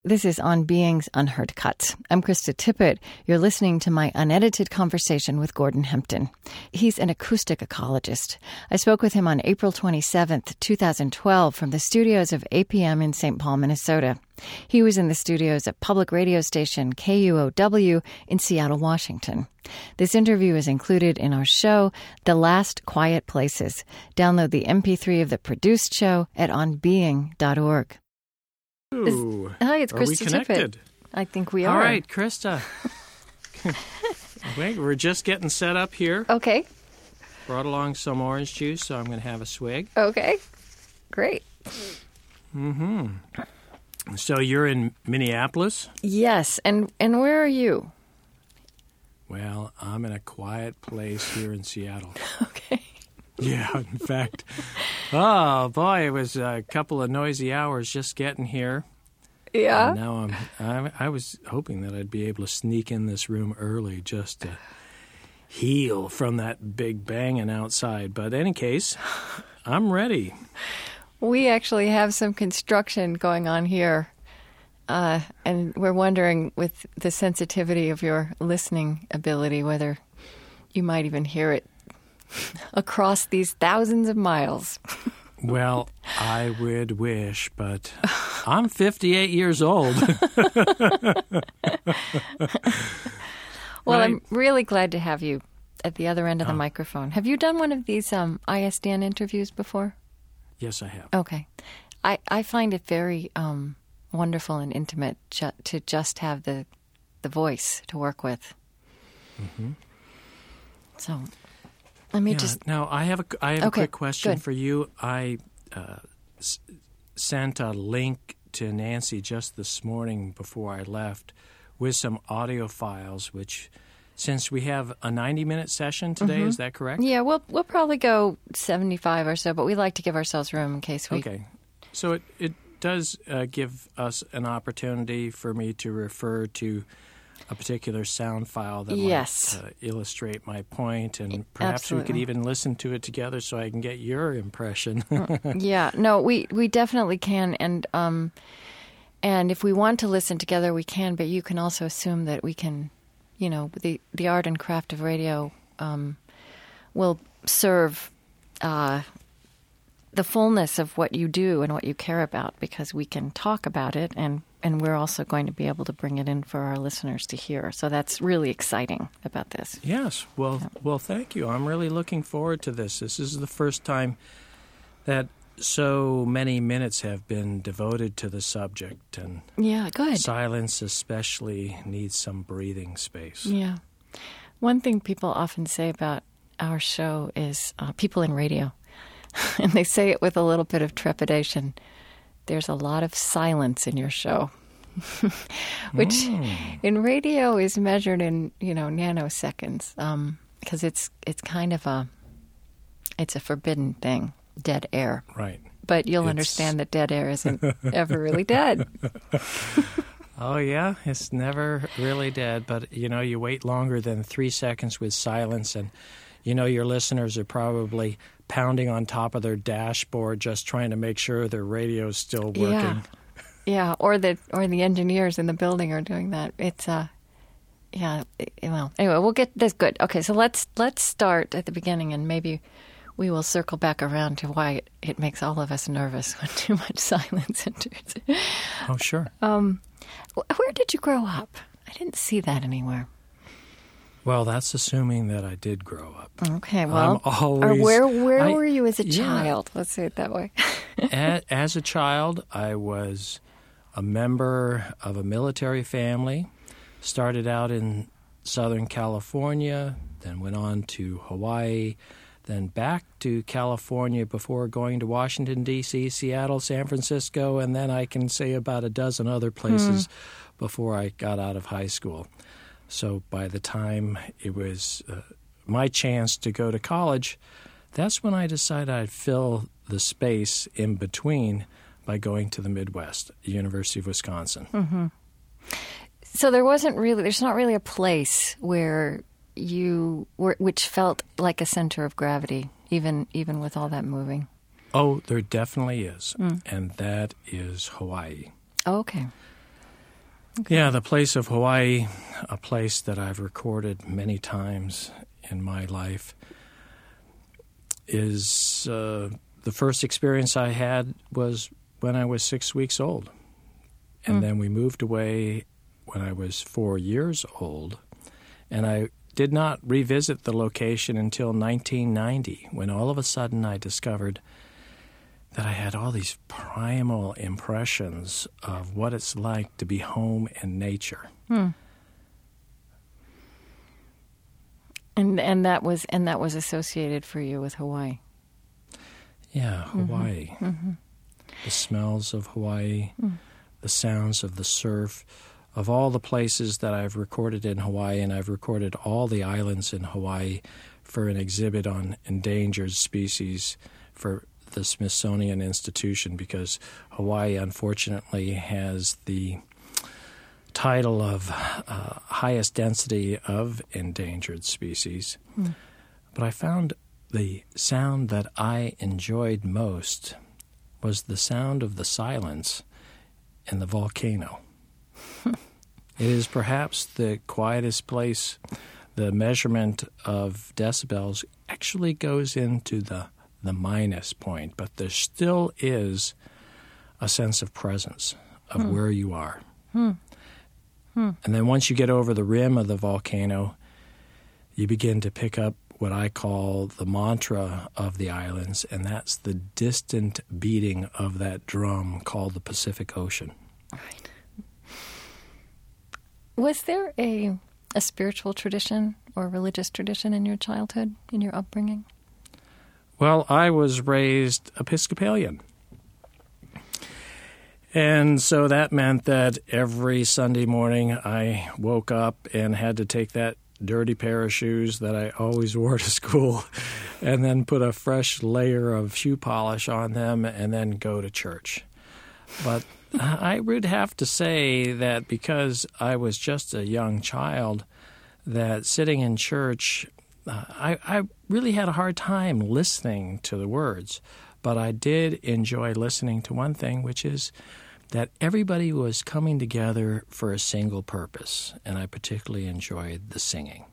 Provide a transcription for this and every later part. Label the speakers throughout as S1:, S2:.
S1: This is On Being's Unheard Cuts. I'm Krista Tippett. You're listening to my unedited conversation with Gordon Hempton. He's an acoustic ecologist. I spoke with him on April 27th, 2012, from the studios of APM in St. Paul, Minnesota. He was in the studios of public radio station KUOW in Seattle, Washington. This interview is included in our show, The Last Quiet Places. Download the MP3 of the produced show at onbeing.org. Hi, it's Krista
S2: Are we connected?
S1: Tippett. I think we are.
S2: All right, Krista. Wait, we're just getting set up here.
S1: Okay.
S2: Brought along some orange juice, so I'm going to have a swig.
S1: Okay. Great.
S2: So you're in Minneapolis?
S1: Yes. And where are you?
S2: Well, I'm in a quiet place here in Seattle.
S1: Okay.
S2: Yeah, in fact. Oh, boy, it was a couple of noisy hours just getting here.
S1: Yeah.
S2: And now I was hoping that I'd be able to sneak in this room early just to heal from that big banging outside. But in any case, I'm ready.
S1: We actually have some construction going on here. And we're wondering, with the sensitivity of your listening ability, whether you might even hear it across these thousands of miles.
S2: Well, I would wish, but I'm 58 years old.
S1: Well, right. I'm really glad to have you at the other end of the microphone. Have you done one of these ISDN interviews before?
S2: Yes, I have.
S1: Okay. I find it very wonderful and intimate to just have the voice to work with. Mm-hmm. So... Let me just...
S2: Now, I have a quick question for you. I sent a link to Nancy just this morning before I left with some audio files, which, since we have a 90-minute session today, is that correct?
S1: Yeah, we'll probably go 75 or so, but we like to give ourselves room in case we...
S2: Okay. So it does give us an opportunity for me to refer to a particular sound file that might illustrate my point, and perhaps we could even listen to it together so I can get your impression.
S1: Yeah, no, we definitely can, and if we want to listen together, we can. But you can also assume that we can, the art and craft of radio will serve the fullness of what you do and what you care about, because we can talk about it, and we're also going to be able to bring it in for our listeners to hear. So that's really exciting about this.
S2: Yes. Well, thank you. I'm really looking forward to this. This is the first time that so many minutes have been devoted to the subject. And
S1: yeah, good.
S2: Silence especially needs some breathing space.
S1: Yeah. One thing people often say about our show is people in radio, and they say it with a little bit of trepidation. There's a lot of silence in your show, which in radio is measured in, nanoseconds, because it's kind of it's a forbidden thing, dead air.
S2: Right.
S1: But you'll understand that dead air isn't ever really dead.
S2: Oh, yeah, it's never really dead, but, you wait longer than 3 seconds with silence, and, your listeners are probably pounding on top of their dashboard just trying to make sure their radio's still working.
S1: Yeah, or the engineers in the building are doing that. It's well, anyway, we'll get this good. Okay, so let's start at the beginning, and maybe we will circle back around to why it makes all of us nervous when too much silence enters.
S2: Oh, sure.
S1: Where did you grow up? I didn't see that anywhere.
S2: Well, that's assuming that I did grow up.
S1: Okay, well, where were you as a child? Let's say it that way.
S2: As a child, I was a member of a military family. Started out in Southern California, then went on to Hawaii, then back to California before going to Washington, D.C., Seattle, San Francisco, and then I can say about a dozen other places before I got out of high school. So by the time it was my chance to go to college, that's when I decided I'd fill the space in between by going to the Midwest, the University of Wisconsin.
S1: Mm-hmm. So there's not really a place where which felt like a center of gravity, even with all that moving.
S2: Oh, there definitely is, and that is Hawaii.
S1: Oh, okay. Okay.
S2: Yeah, the place of Hawaii, a place that I've recorded many times in my life, is the first experience I had was when I was 6 weeks old. And then we moved away when I was 4 years old. And I did not revisit the location until 1990, when all of a sudden I discovered that I had all these primal impressions of what it's like to be home in nature.
S1: And that was associated for you with Hawaii.
S2: Yeah, Hawaii. The smells of Hawaii, the sounds of the surf, of all the places that I've recorded in Hawaii, and I've recorded all the islands in Hawaii for an exhibit on endangered species for the Smithsonian Institution, because Hawaii, unfortunately, has the title of highest density of endangered species. But I found the sound that I enjoyed most was the sound of the silence in the volcano. It is perhaps the quietest place. The measurement of decibels actually goes into the minus point, but there still is a sense of presence of where you are. And then once you get over the rim of the volcano, you begin to pick up what I call the mantra of the islands, and that's the distant beating of that drum called the Pacific Ocean.
S1: Right. Was there a spiritual tradition or religious tradition in your childhood, in your upbringing?
S2: Well, I was raised Episcopalian. And so that meant that every Sunday morning I woke up and had to take that dirty pair of shoes that I always wore to school and then put a fresh layer of shoe polish on them and then go to church. But I would have to say that because I was just a young child, that sitting in church, I really had a hard time listening to the words. But I did enjoy listening to one thing, which is that everybody was coming together for a single purpose, and I particularly enjoyed the singing.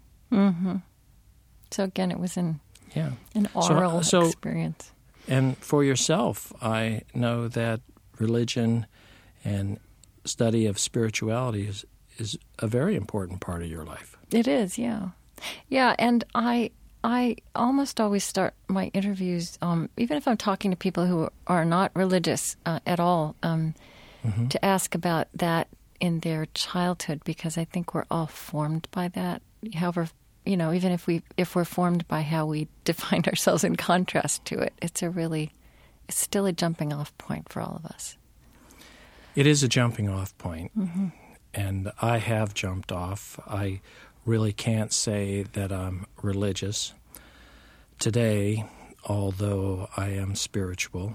S1: So again, it was an
S2: So
S1: oral experience.
S2: And for yourself, I know that religion and study of spirituality is a very important part of your life.
S1: It is, yeah. Yeah, and I almost always start my interviews, even if I'm talking to people who are not religious at all, to ask about that in their childhood, because I think we're all formed by that. However, even if we're formed by how we define ourselves in contrast to it, it's still a jumping off point for all of us.
S2: It is a jumping off point, and I have jumped off. I really can't say that I'm religious today, although I am spiritual.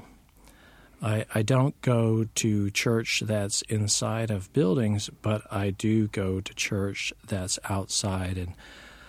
S2: I don't go to church that's inside of buildings, but I do go to church that's outside. And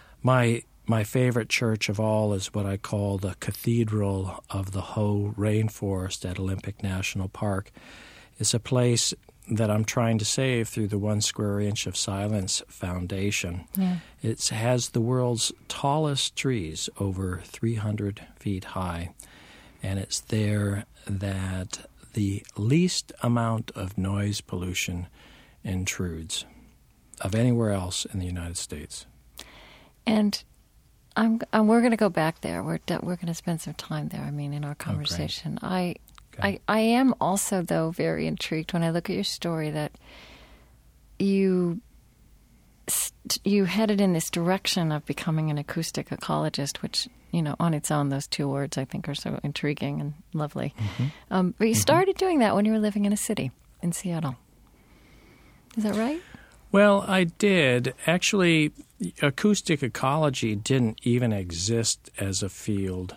S2: my favorite church of all is what I call the Cathedral of the Hoh Rainforest at Olympic National Park. It's a place that I'm trying to save through the 1 Square Inch of Silence Foundation.
S1: Yeah.
S2: It has the world's tallest trees, over 300 feet high, and it's there that the least amount of noise pollution intrudes of anywhere else in the United States.
S1: And we're going to go back there. We're going to spend some time there, in our conversation. I am also, though, very intrigued when I look at your story that you headed in this direction of becoming an acoustic ecologist, which, on its own, those two words I think are so intriguing and lovely. But you started doing that when you were living in a city in Seattle. Is that right?
S2: Well, I did. Actually, acoustic ecology didn't even exist as a field.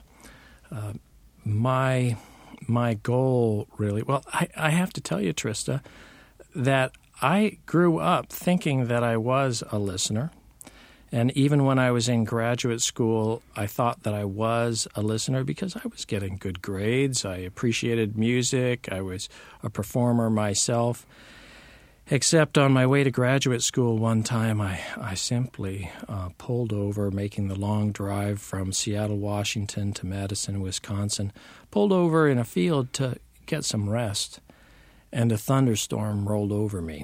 S2: My goal, really, well, I have to tell you, Trista, that I grew up thinking that I was a listener. And even when I was in graduate school, I thought that I was a listener because I was getting good grades. I appreciated music. I was a performer myself. Except on my way to graduate school one time, I simply pulled over, making the long drive from Seattle, Washington to Madison, Wisconsin, pulled over in a field to get some rest, and a thunderstorm rolled over me.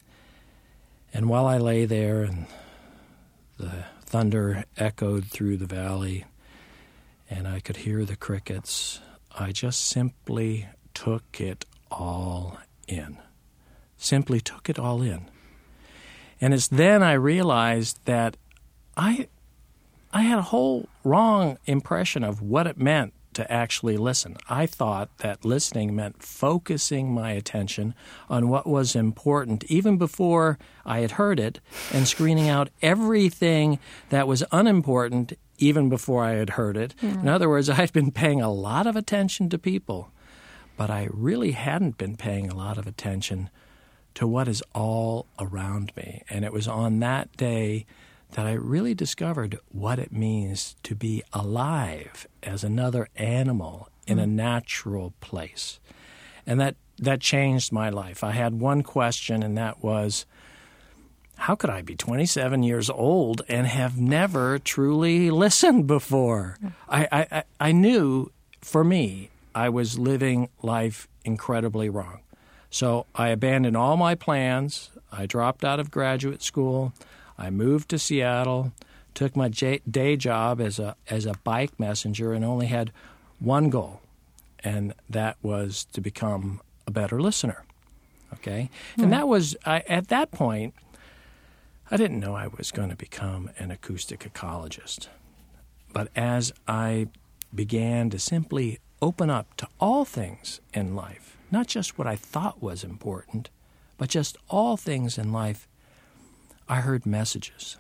S2: And while I lay there and the thunder echoed through the valley and I could hear the crickets, I just simply took it all in. Simply took it all in. And it's then I realized that I had a whole wrong impression of what it meant to actually listen. I thought that listening meant focusing my attention on what was important even before I had heard it and screening out everything that was unimportant even before I had heard it. In other words, I'd been paying a lot of attention to people, but I really hadn't been paying a lot of attention to what is all around me. And it was on that day that I really discovered what it means to be alive as another animal in a natural place. And that changed my life. I had one question, and that was, how could I be 27 years old and have never truly listened before? I knew, for me, I was living life incredibly wrong. So I abandoned all my plans. I dropped out of graduate school. I moved to Seattle, took my day job as a bike messenger, and only had one goal, and that was to become a better listener. Okay? And that was, at that point, I didn't know I was going to become an acoustic ecologist. But as I began to simply open up to all things in life, not just what I thought was important, but just all things in life, I heard messages.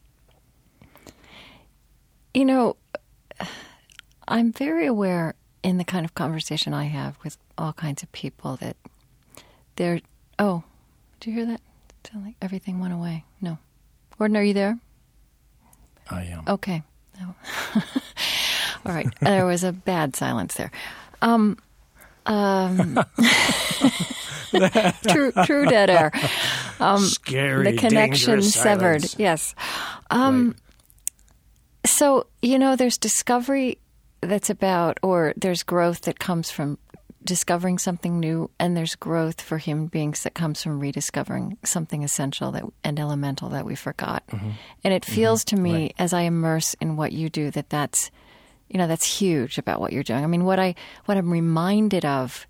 S1: You know, I'm very aware in the kind of conversation I have with all kinds of people that they're... Oh, did you hear that? It sounded like everything went away. No. Gordon, are you there?
S2: I am.
S1: Okay. No. All right. There was a bad silence there. True dead air.
S2: Scary,
S1: the connection severed.
S2: Silence.
S1: Yes.
S2: Right.
S1: So, there's discovery that's about, or there's growth that comes from discovering something new, and there's growth for human beings that comes from rediscovering something essential and elemental that we forgot. Mm-hmm. And it feels to me, as I immerse in what you do, that's huge about what you're doing. I mean, what I'm reminded of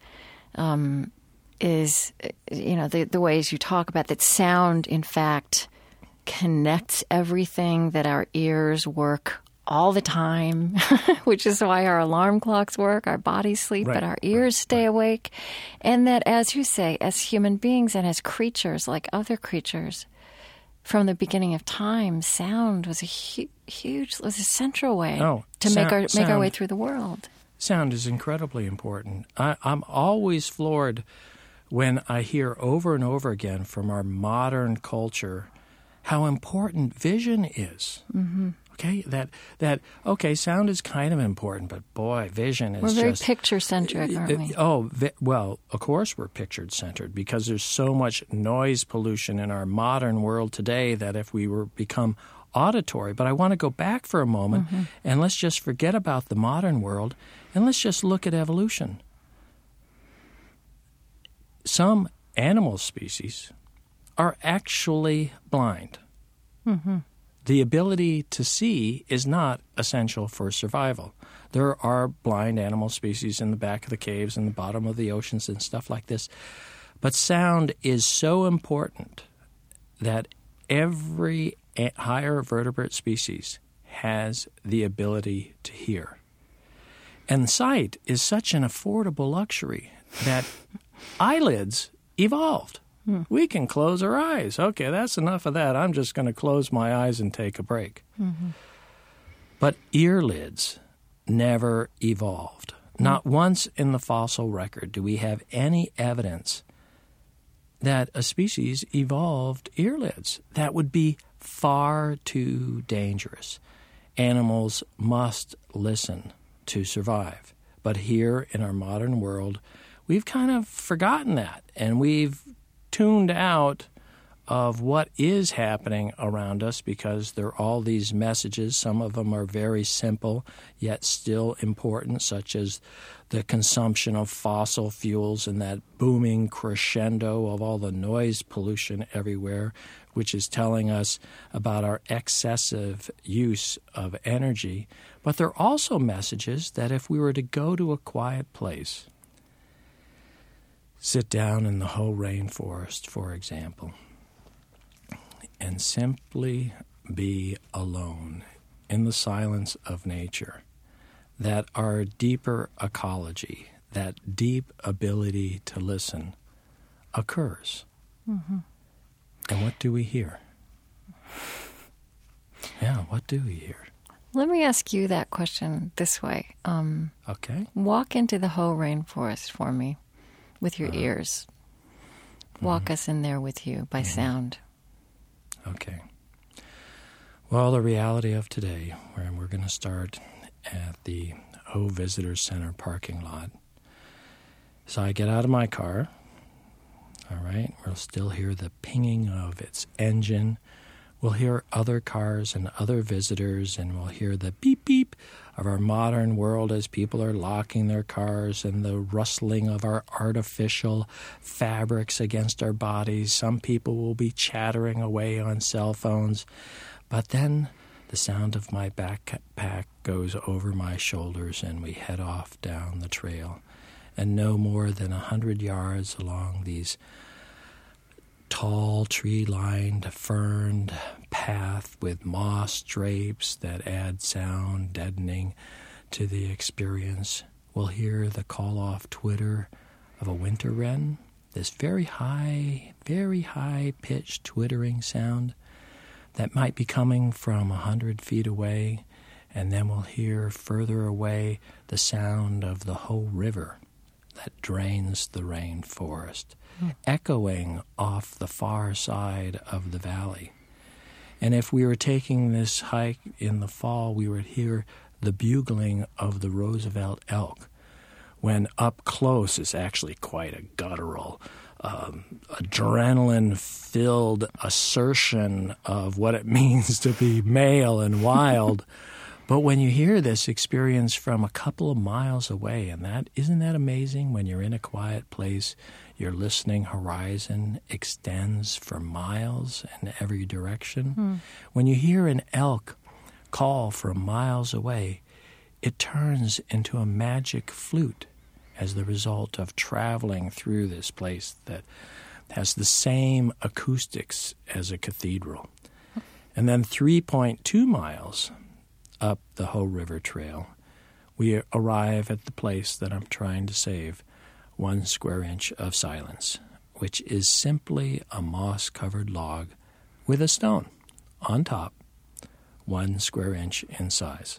S1: is, the ways you talk about that sound, in fact, connects everything, that our ears work all the time, which is why our alarm clocks work, our bodies sleep, but our ears stay awake. And that, as you say, as human beings and as creatures like other creatures, from the beginning of time, sound was a central way to make our way through the world.
S2: Sound is incredibly important. I'm always floored when I hear over and over again from our modern culture how important vision is. Mm-hmm. Okay, that sound is kind of important, but boy, vision is
S1: We're very picture-centric, aren't we?
S2: Well, of course we're picture-centered because there's so much noise pollution in our modern world today that if we were become auditory. But I want to go back for a moment and let's just forget about the modern world and let's just look at evolution. Some animal species are actually blind. Mm-hmm. The ability to see is not essential for survival. There are blind animal species in the back of the caves and the bottom of the oceans and stuff like this. But sound is so important that every higher vertebrate species has the ability to hear. And sight is such an affordable luxury that eyelids evolved. We can close our eyes. Okay, that's enough of that. I'm just going to close my eyes and take a break. Mm-hmm. But earlids never evolved. Not once in the fossil record do we have any evidence that a species evolved earlids. That would be far too dangerous. Animals must listen to survive. But here in our modern world, we've kind of forgotten that, and we've tuned out of what is happening around us because there are all these messages. Some of them are very simple, yet still important, such as the consumption of fossil fuels and that booming crescendo of all the noise pollution everywhere, which is telling us about our excessive use of energy. But there are also messages that if we were to go to a quiet place, sit down in the Hoh rainforest, for example, and simply be alone in the silence of nature, that our deeper ecology, that deep ability to listen, occurs. Mm-hmm. And what do we hear? Yeah, what do we hear?
S1: Let me ask you that question this way.
S2: Okay.
S1: Walk into the Hoh rainforest for me with your ears. Walk us in there with you by sound.
S2: Okay. Well, the reality of today, where we're going to start at the Hoh Visitor Center parking lot. So I get out of my car. All right. We'll still hear the pinging of its engine. We'll hear other cars and other visitors, and we'll hear the beep beep of our modern world as people are locking their cars and the rustling of our artificial fabrics against our bodies. Some people will be chattering away on cell phones. But then the sound of my backpack goes over my shoulders and we head off down the trail. And no more than 100 yards along these tall, tree-lined, ferned path with moss drapes that add sound deadening to the experience, we'll hear the call-off twitter of a winter wren, this very high-pitched twittering sound that might be coming from 100 feet away, and then we'll hear further away the sound of the Hoh River that drains the rainforest, echoing off the far side of the valley. And if we were taking this hike in the fall, we would hear the bugling of the Roosevelt elk, when up close is actually quite a guttural, adrenaline-filled assertion of what it means to be male and wild. But when you hear this experience from a couple of miles away, and isn't that amazing? When you're in a quiet place, your listening horizon extends for miles in every direction. When you hear an elk call from miles away, it turns into a magic flute as the result of traveling through this place that has the same acoustics as a cathedral. And then 3.2 miles up the Hoh River Trail, we arrive at the place that I'm trying to save, 1 square inch of silence, which is simply a moss-covered log with a stone on top, 1 square inch in size.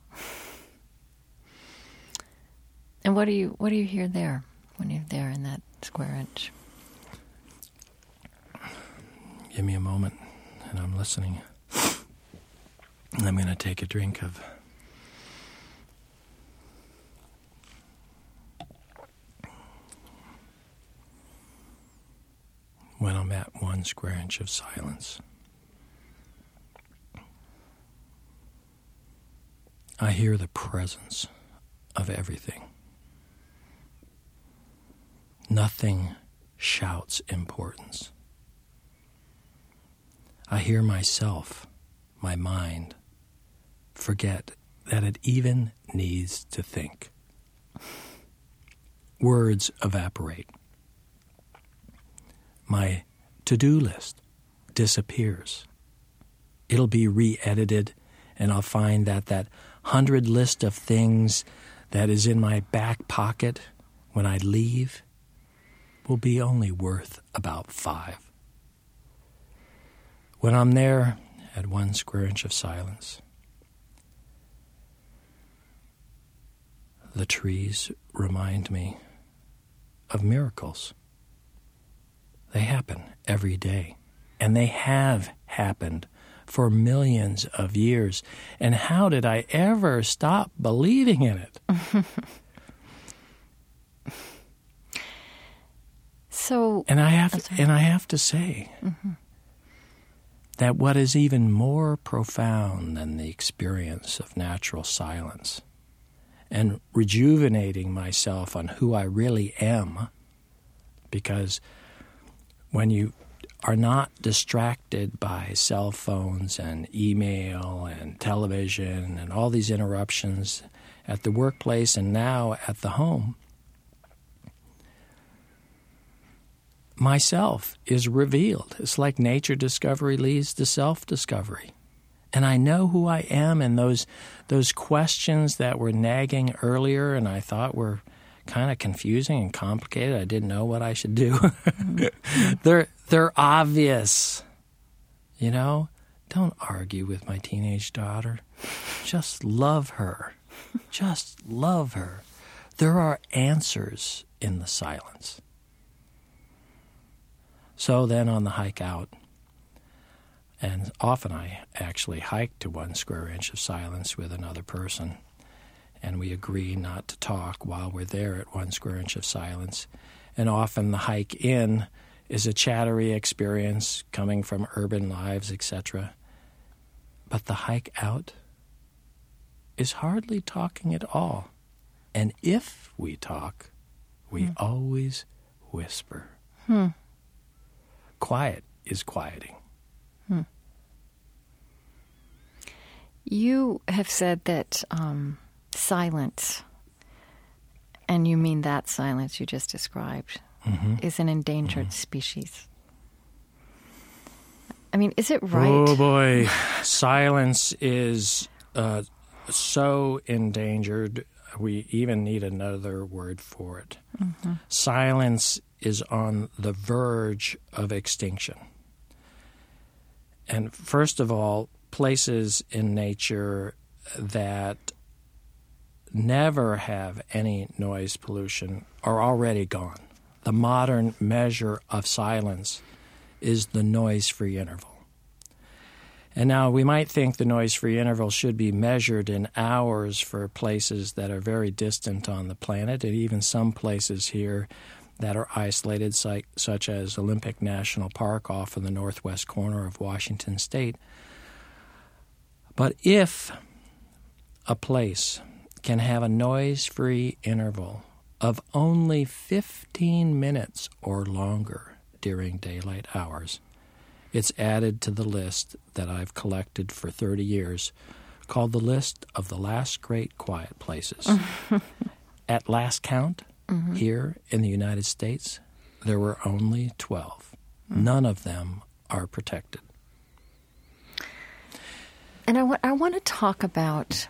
S1: And what do you hear there when you're there in that square inch?
S2: Give me a moment, and I'm listening. I'm going to take a drink of when I'm at 1 square inch of silence. I hear the presence of everything. Nothing shouts importance. I hear myself, my mind, forget that it even needs to think. Words evaporate. My to-do list disappears. It'll be re-edited, and I'll find that 100 list of things that is in my back pocket when I leave will be only worth about 5. When I'm there at 1 square inch of silence, the trees remind me of miracles. They happen every day, and they have happened for millions of years. And how did I ever stop believing in it?
S1: So,
S2: and I have to say that what is even more profound than the experience of natural silence and rejuvenating myself on who I really am, because when you are not distracted by cell phones and email and television and all these interruptions at the workplace and now at the home, myself is revealed. It's like nature discovery leads to self-discovery. And I know who I am, and those questions that were nagging earlier and I thought were kind of confusing and complicated, I didn't know what I should do. They're obvious. You know, don't argue with my teenage daughter. Just love her. Just love her. There are answers in the silence. So then on the hike out, and often I actually hike to 1 square inch of silence with another person, and we agree not to talk while we're there at 1 square inch of silence. And often the hike in is a chattery experience coming from urban lives, etc. But the hike out is hardly talking at all. And if we talk, we always whisper. Quiet is quieting.
S1: You have said that silence, and you mean that silence you just described, is an endangered species. I mean, is it right?
S2: Oh, boy. Silence is so endangered, we even need another word for it. Silence is on the verge of extinction. And first of all, places in nature that never have any noise pollution are already gone. The modern measure of silence is the noise-free interval. And now we might think the noise-free interval should be measured in hours for places that are very distant on the planet, and even some places here that are isolated, such as Olympic National Park off in the northwest corner of Washington State. But if a place can have a noise-free interval of only 15 minutes or longer during daylight hours, it's added to the list that I've collected for 30 years called the List of the Last Great Quiet Places. At last count, here in the United States, there were only 12. None of them are protected.
S1: And I want to talk about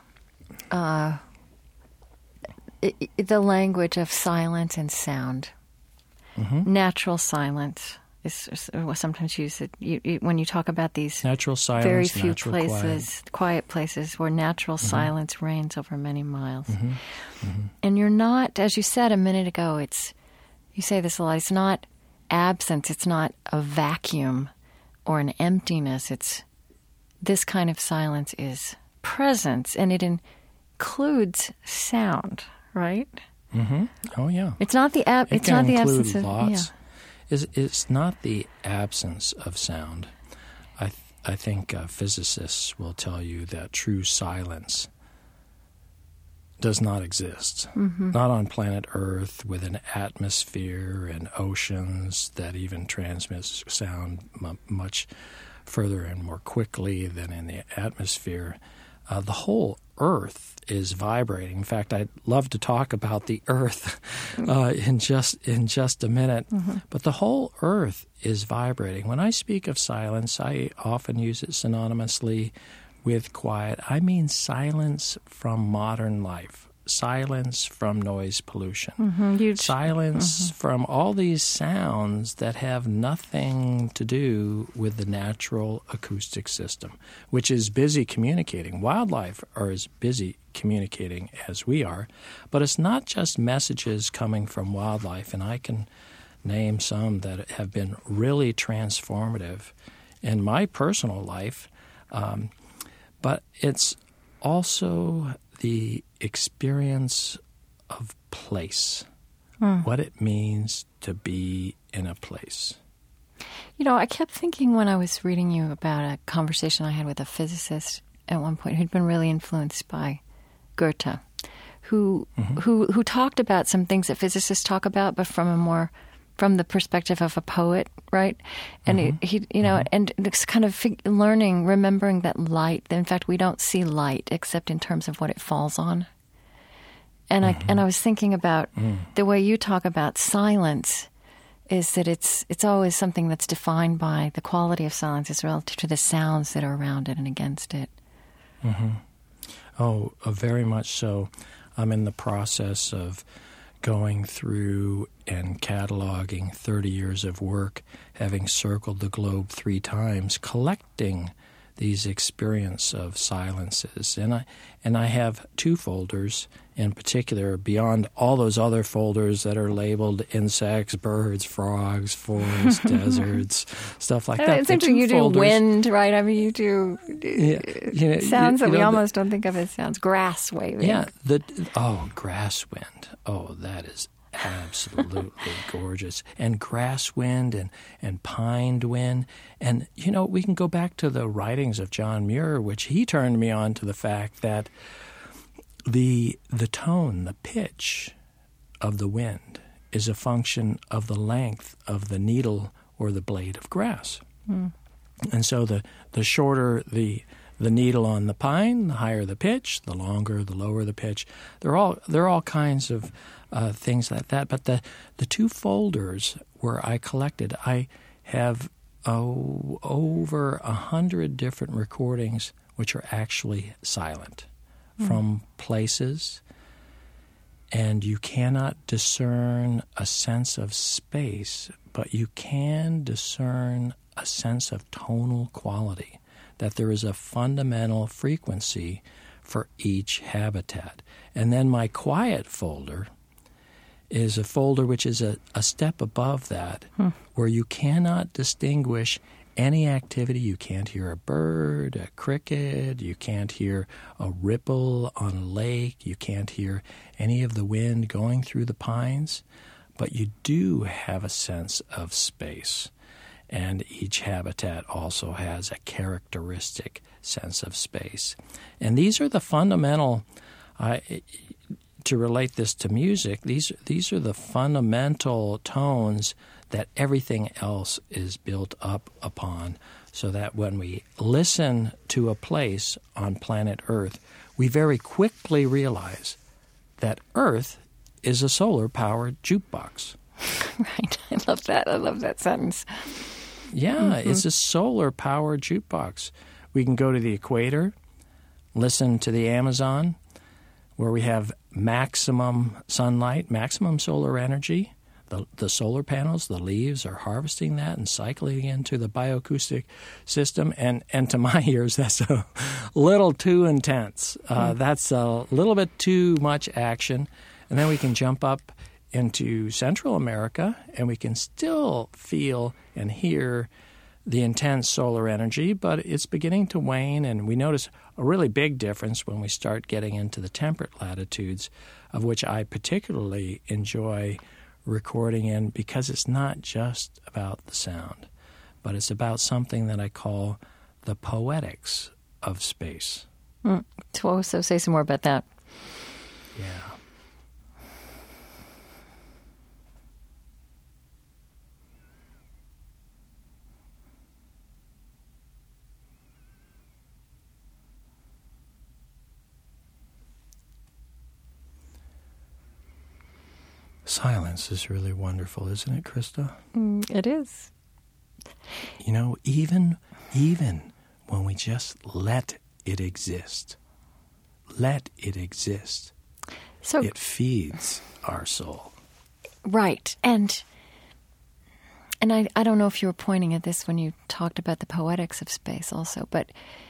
S1: the language of silence and sound. Natural silence is sometimes used when you talk about these
S2: natural silence,
S1: very few
S2: natural
S1: places, quiet places where natural silence reigns over many miles. And you're not, as you said a minute ago, you say this a lot, it's not absence, it's not a vacuum or an emptiness. This kind of silence is presence, and it includes sound, right?
S2: Oh, yeah.
S1: It's not the absence of
S2: lots. It's not the absence of sound. I think physicists will tell you that true silence does not exist. Not on planet Earth with an atmosphere and oceans that even transmit sound much further and more quickly than in the atmosphere. The whole Earth is vibrating. In fact, I'd love to talk about the Earth in just a minute. But the whole Earth is vibrating. When I speak of silence, I often use it synonymously with quiet. I mean silence from modern life, silence from noise pollution, silence from all these sounds that have nothing to do with the natural acoustic system, which is busy communicating. Wildlife are as busy communicating as we are, but it's not just messages coming from wildlife, and I can name some that have been really transformative in my personal life, but it's also the experience of place, what it means to be in a place.
S1: You know, I kept thinking when I was reading you about a conversation I had with a physicist at one point who'd been really influenced by Goethe, who talked about some things that physicists talk about, but from the perspective of a poet, right? And he you know, and it's kind of remembering that light. In fact, we don't see light except in terms of what it falls on. And I was thinking about the way you talk about silence is that it's always something that's defined by the quality of silence is relative to the sounds that are around it and against it.
S2: Oh, very much so. I'm in the process of going through and cataloging 30 years of work, having circled the globe 3 times, collecting these experience of silences. And I have 2 folders in particular, beyond all those other folders that are labeled insects, birds, frogs, forests, deserts, stuff like that.
S1: It's interesting you do wind, right? I mean, you do sounds that we almost don't think of as sounds. Grass waving.
S2: Yeah. Grass wind. Oh, that is absolutely gorgeous. And grass wind and pine wind. And, you know, we can go back to the writings of John Muir, which he turned me on to the fact that the tone, the pitch of the wind is a function of the length of the needle or the blade of grass. And so the shorter the needle on the pine, the higher the pitch, the longer, the lower the pitch. There are all kinds of things like that. But the 2 folders where I collected, I have over 100 different recordings which are actually silent from places, and you cannot discern a sense of space, but you can discern a sense of tonal quality, that there is a fundamental frequency for each habitat. And then my quiet folder is a folder which is a step above that, where you cannot distinguish any activity. You can't hear a bird, a cricket, you can't hear a ripple on a lake, you can't hear any of the wind going through the pines, but you do have a sense of space. And each habitat also has a characteristic sense of space. And these are the fundamental, to relate this to music, these are the fundamental tones that everything else is built up upon, so that when we listen to a place on planet Earth, we very quickly realize that Earth is a solar-powered jukebox.
S1: Right. I love that. I love that sentence.
S2: Yeah, it's a solar-powered jukebox. We can go to the equator, listen to the Amazon, where we have maximum sunlight, maximum solar energy. The solar panels, the leaves are harvesting that and cycling into the bioacoustic system. And to my ears, that's a little too intense. That's a little bit too much action. And then we can jump up into Central America, and we can still feel and hear the intense solar energy, but it's beginning to wane, and we notice a really big difference when we start getting into the temperate latitudes, of which I particularly enjoy recording in, because it's not just about the sound, but it's about something that I call the poetics of space.
S1: So say some more about that.
S2: Yeah. Silence is really wonderful, isn't it, Krista?
S1: It is.
S2: You know, even when we just let it exist,
S1: so
S2: it feeds our soul.
S1: Right. And I don't know if you were pointing at this when you talked about the poetics of space also, but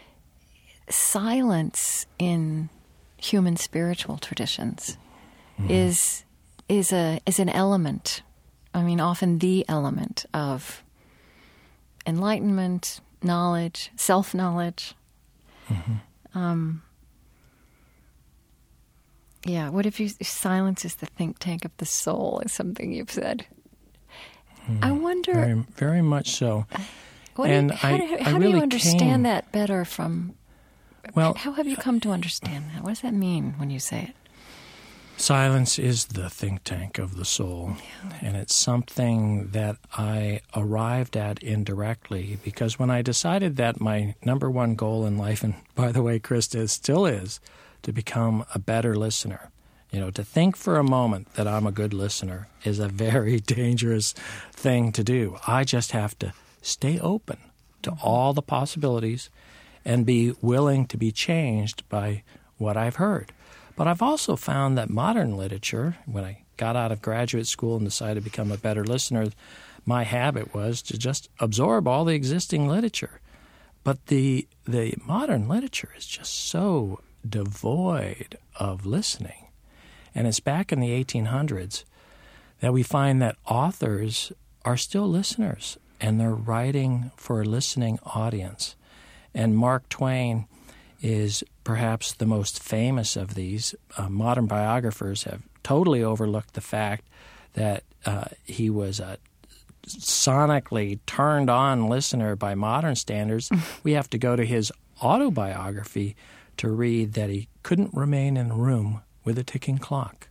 S1: silence in human spiritual traditions is an element, I mean, often the element of enlightenment, knowledge, self-knowledge. Yeah. What if silence is the think tank of the soul, is something you've said. I wonder...
S2: Very, very much so.
S1: How do you understand that better from... Well, how have you come to understand that? What does that mean when you say it?
S2: Silence is the think tank of the soul, and it's something that I arrived at indirectly because when I decided that my number one goal in life, and by the way, Krista, it still is, to become a better listener. To think for a moment that I'm a good listener is a very dangerous thing to do. I just have to stay open to all the possibilities and be willing to be changed by what I've heard. But I've also found that modern literature, when I got out of graduate school and decided to become a better listener, my habit was to just absorb all the existing literature. But the modern literature is just so devoid of listening. And it's back in the 1800s that we find that authors are still listeners, and they're writing for a listening audience. And Mark Twain is perhaps the most famous of these. Modern biographers have totally overlooked the fact that he was a sonically turned-on listener by modern standards. We have to go to his autobiography to read that he couldn't remain in a room with a ticking clock.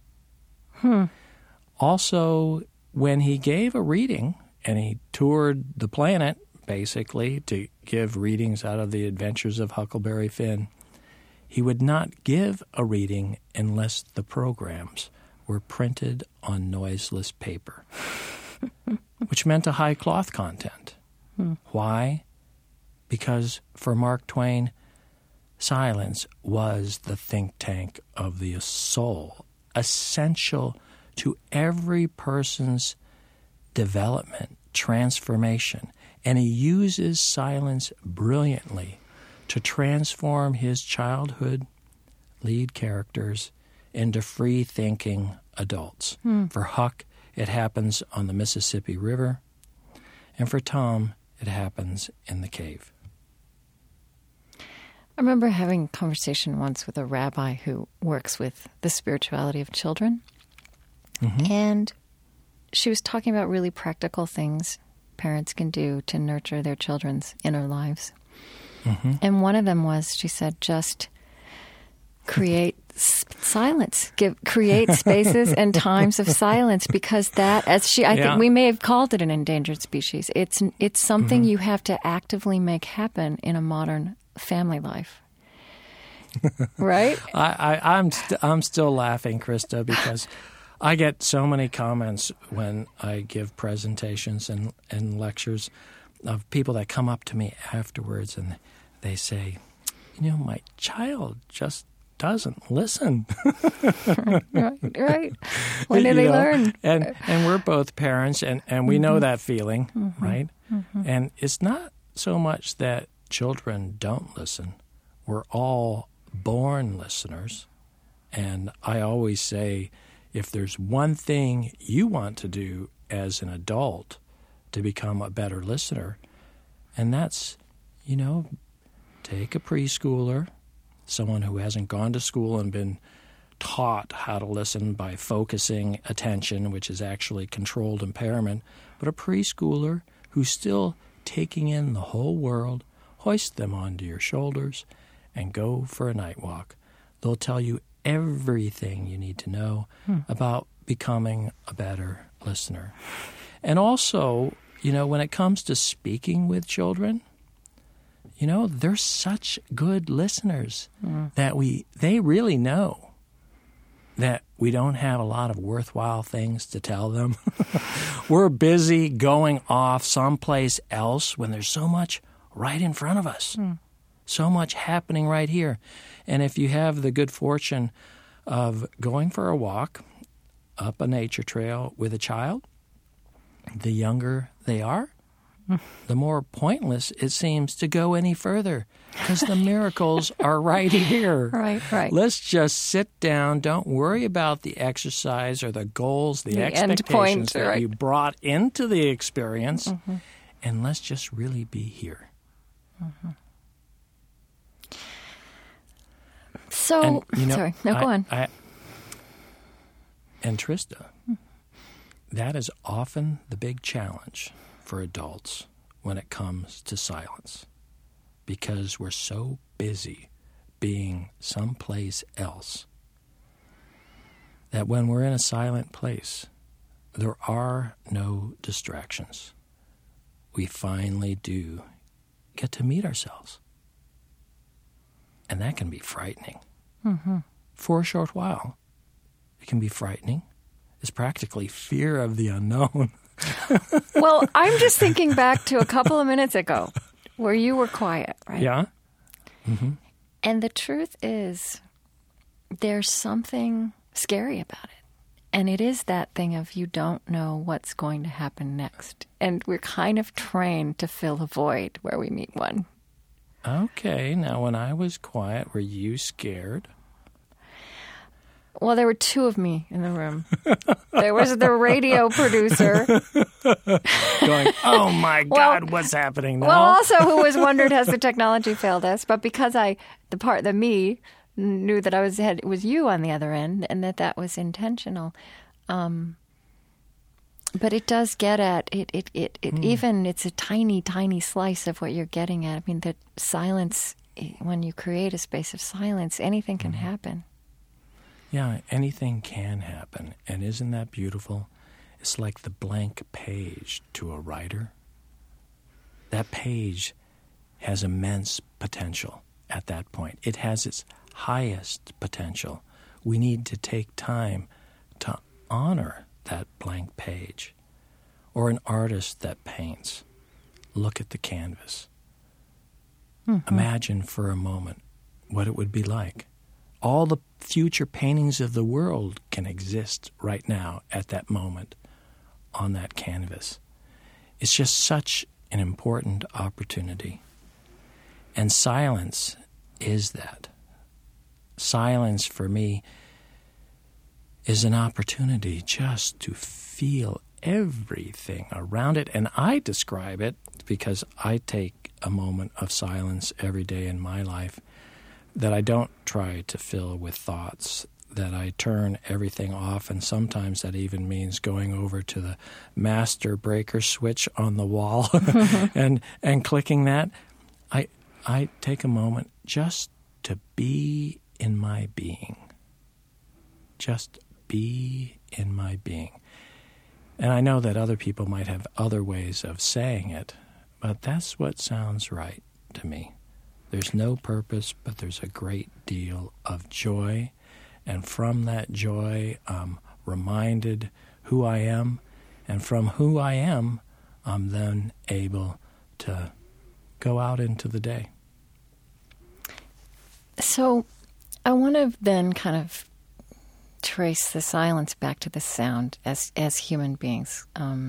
S2: Also, when he gave a reading, and he toured the planet, basically, to give readings out of the Adventures of Huckleberry Finn, he would not give a reading unless the programs were printed on noiseless paper, which meant a high cloth content. Why? Because for Mark Twain, silence was the think tank of the soul, essential to every person's development, transformation. And he uses silence brilliantly to transform his childhood lead characters into free-thinking adults. For Huck, it happens on the Mississippi River, and for Tom, it happens in the cave.
S1: I remember having a conversation once with a rabbi who works with the spirituality of children, and she was talking about really practical things parents can do to nurture their children's inner lives. And one of them was, she said, just create silence, create spaces and times of silence, because that, I think we may have called it an endangered species. It's something you have to actively make happen in a modern family life. Right?
S2: I'm still laughing, Krista, because I get so many comments when I give presentations and lectures of people that come up to me afterwards and they say, my child just doesn't listen. Right. When do they learn? And we're both parents, and we know that feeling, right? And it's not so much that children don't listen. We're all born listeners. And I always say, if there's one thing you want to do as an adult to become a better listener, and that's, take a preschooler, someone who hasn't gone to school and been taught how to listen by focusing attention, which is actually controlled impairment, but a preschooler who's still taking in the whole world, hoist them onto your shoulders and go for a night walk. They'll tell you everything you need to know about becoming a better listener. And also, when it comes to speaking with children, they're such good listeners that they really know that we don't have a lot of worthwhile things to tell them. We're busy going off someplace else when there's so much right in front of us, so much happening right here. And if you have the good fortune of going for a walk up a nature trail with a child, the younger they are, the more pointless it seems to go any further, because the miracles are right here.
S1: Right.
S2: Let's just sit down. Don't worry about the exercise or the goals, the expectations that you brought into the experience, and let's just really be here.
S1: So, sorry. No, go on.
S2: And Trista, that is often the big challenge for adults when it comes to silence, because we're so busy being someplace else that when we're in a silent place, there are no distractions. We finally do get to meet ourselves. And that can be frightening.
S1: Mm-hmm.
S2: For a short while, it can be frightening. It's practically fear of the unknown.
S1: Well, I'm just thinking back to a couple of minutes ago where you were quiet, right?
S2: Yeah? Mm-hmm.
S1: And the truth is, there's something scary about it. And it is that thing of you don't know what's going to happen next. And we're kind of trained to fill a void where we meet one.
S2: Okay, now when I was quiet, were you scared?
S1: Well, there were two of me in the room. There was the radio producer.
S2: Going, oh my God, what's happening now?
S1: Well, also who was wondered, has the technology failed us? But because the me knew that it was you on the other end and that was intentional. But it does get at it. Even it's a tiny, tiny slice of what you're getting at. I mean, that silence, when you create a space of silence, anything can happen.
S2: Yeah, anything can happen. And isn't that beautiful? It's like the blank page to a writer. That page has immense potential at that point. It has its highest potential. We need to take time to honor that blank page. Or an artist that paints. Look at the canvas. Mm-hmm. Imagine for a moment what it would be like. All the future paintings of the world can exist right now at that moment on that canvas. It's just such an important opportunity. And silence is that. Silence for me is an opportunity just to feel everything around it. And I describe it, because I take a moment of silence every day in my life, that I don't try to fill with thoughts, that I turn everything off, and sometimes that even means going over to the master breaker switch on the wall and clicking that. I take a moment just to be in my being. Just be in my being. And I know that other people might have other ways of saying it, but that's what sounds right to me. There's no purpose, but there's a great deal of joy. And from that joy, I'm reminded who I am. And from who I am, I'm then able to go out into the day. So
S1: I want to then kind of trace the silence back to the sound as human beings.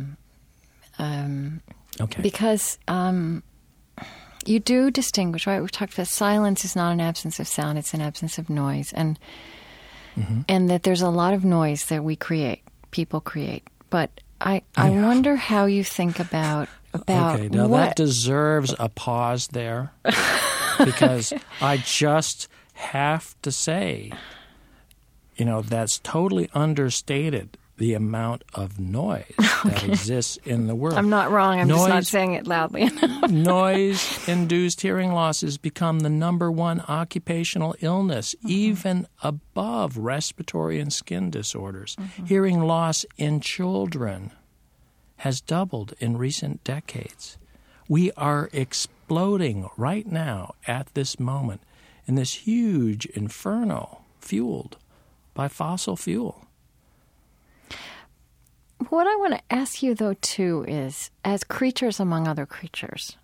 S2: Okay.
S1: Because you do distinguish, right? We've talked about silence is not an absence of sound, it's an absence of noise. And that there's a lot of noise that we create, people create. But I wonder how you think about
S2: okay, now that deserves a pause there, because I just have to say, that's totally understated, the amount of noise that exists in the world.
S1: I'm not wrong. I'm just not saying it loudly enough.
S2: Noise-induced hearing loss has become the number one occupational illness, even above respiratory and skin disorders. Hearing loss in children has doubled in recent decades. We are exploding right now at this moment in this huge inferno fueled by fossil fuel.
S1: What I want to ask you, though, too, is, as creatures among other creatures,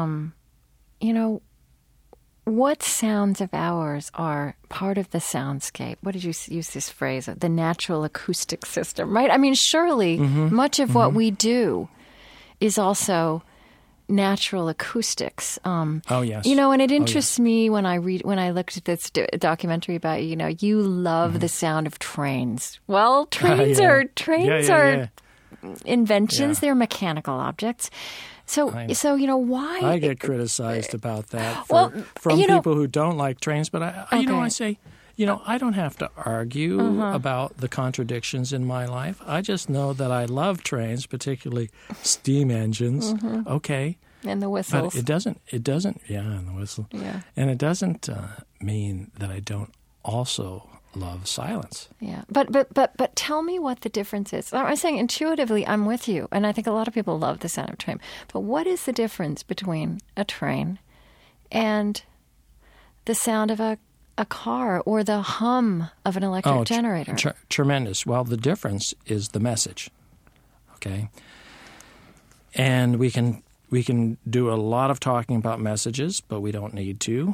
S1: what sounds of ours are part of the soundscape? What did you use this phrase, the natural acoustic system, right? I mean, surely much of what we do is also natural acoustics.
S2: Oh, yes.
S1: And it interests me when I looked at this documentary about, you love the sound of trains. Well, trains are inventions. They're mechanical objects. So why?
S2: I get criticized about that from people who don't like trains. But I say, I don't have to argue about the contradictions in my life. I just know that I love trains, particularly steam engines. Okay.
S1: And the whistles.
S2: But it doesn't, and the whistle.
S1: Yeah.
S2: And it doesn't mean that I don't also love silence.
S1: Yeah. But tell me what the difference is. I'm saying intuitively, I'm with you. And I think a lot of people love the sound of a train. But what is the difference between a train and the sound of a car or the hum of an electric generator?
S2: Tremendous. Well, the difference is the message. Okay? And we can do a lot of talking about messages, but we don't need to.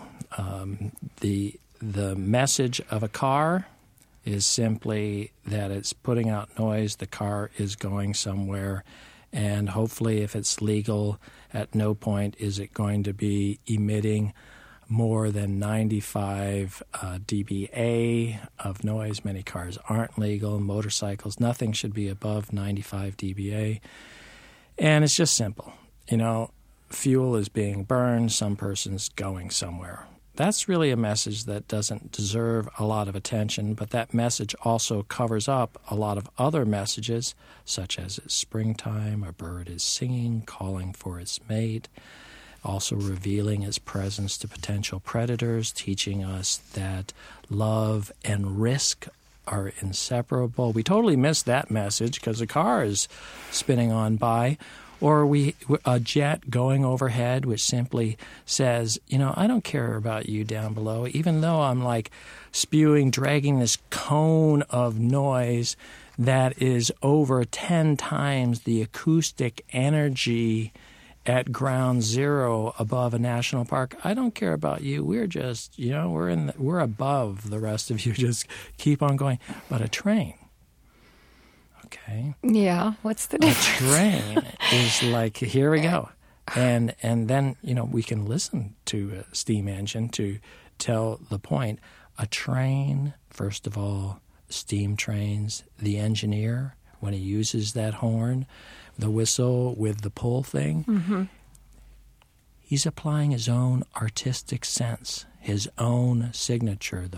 S2: The message of a car is simply that it's putting out noise. The car is going somewhere, and hopefully, if it's legal, at no point is it going to be emitting more than 95 dBA of noise. Many cars aren't legal. Motorcycles, nothing should be above 95 dBA. And it's just simple. Fuel is being burned, some person's going somewhere. That's really a message that doesn't deserve a lot of attention, but that message also covers up a lot of other messages, such as it's springtime, a bird is singing, calling for its mate, also revealing its presence to potential predators, teaching us that love and risk are inseparable. We totally miss that message because the car is spinning on by. Or a jet going overhead, which simply says, I don't care about you down below, even though I'm like dragging this cone of noise that is over 10 times the acoustic energy at ground zero above a national park. I don't care about you. We're just, we're above the rest of you. Just keep on going. But a train. Okay.
S1: Yeah. What's the difference?
S2: A train is like, here we go. And then, we can listen to a steam engine to tell the point. A train, first of all, steam trains, the engineer, when he uses that horn, the whistle with the pull thing, he's applying his own artistic sense, his own signature,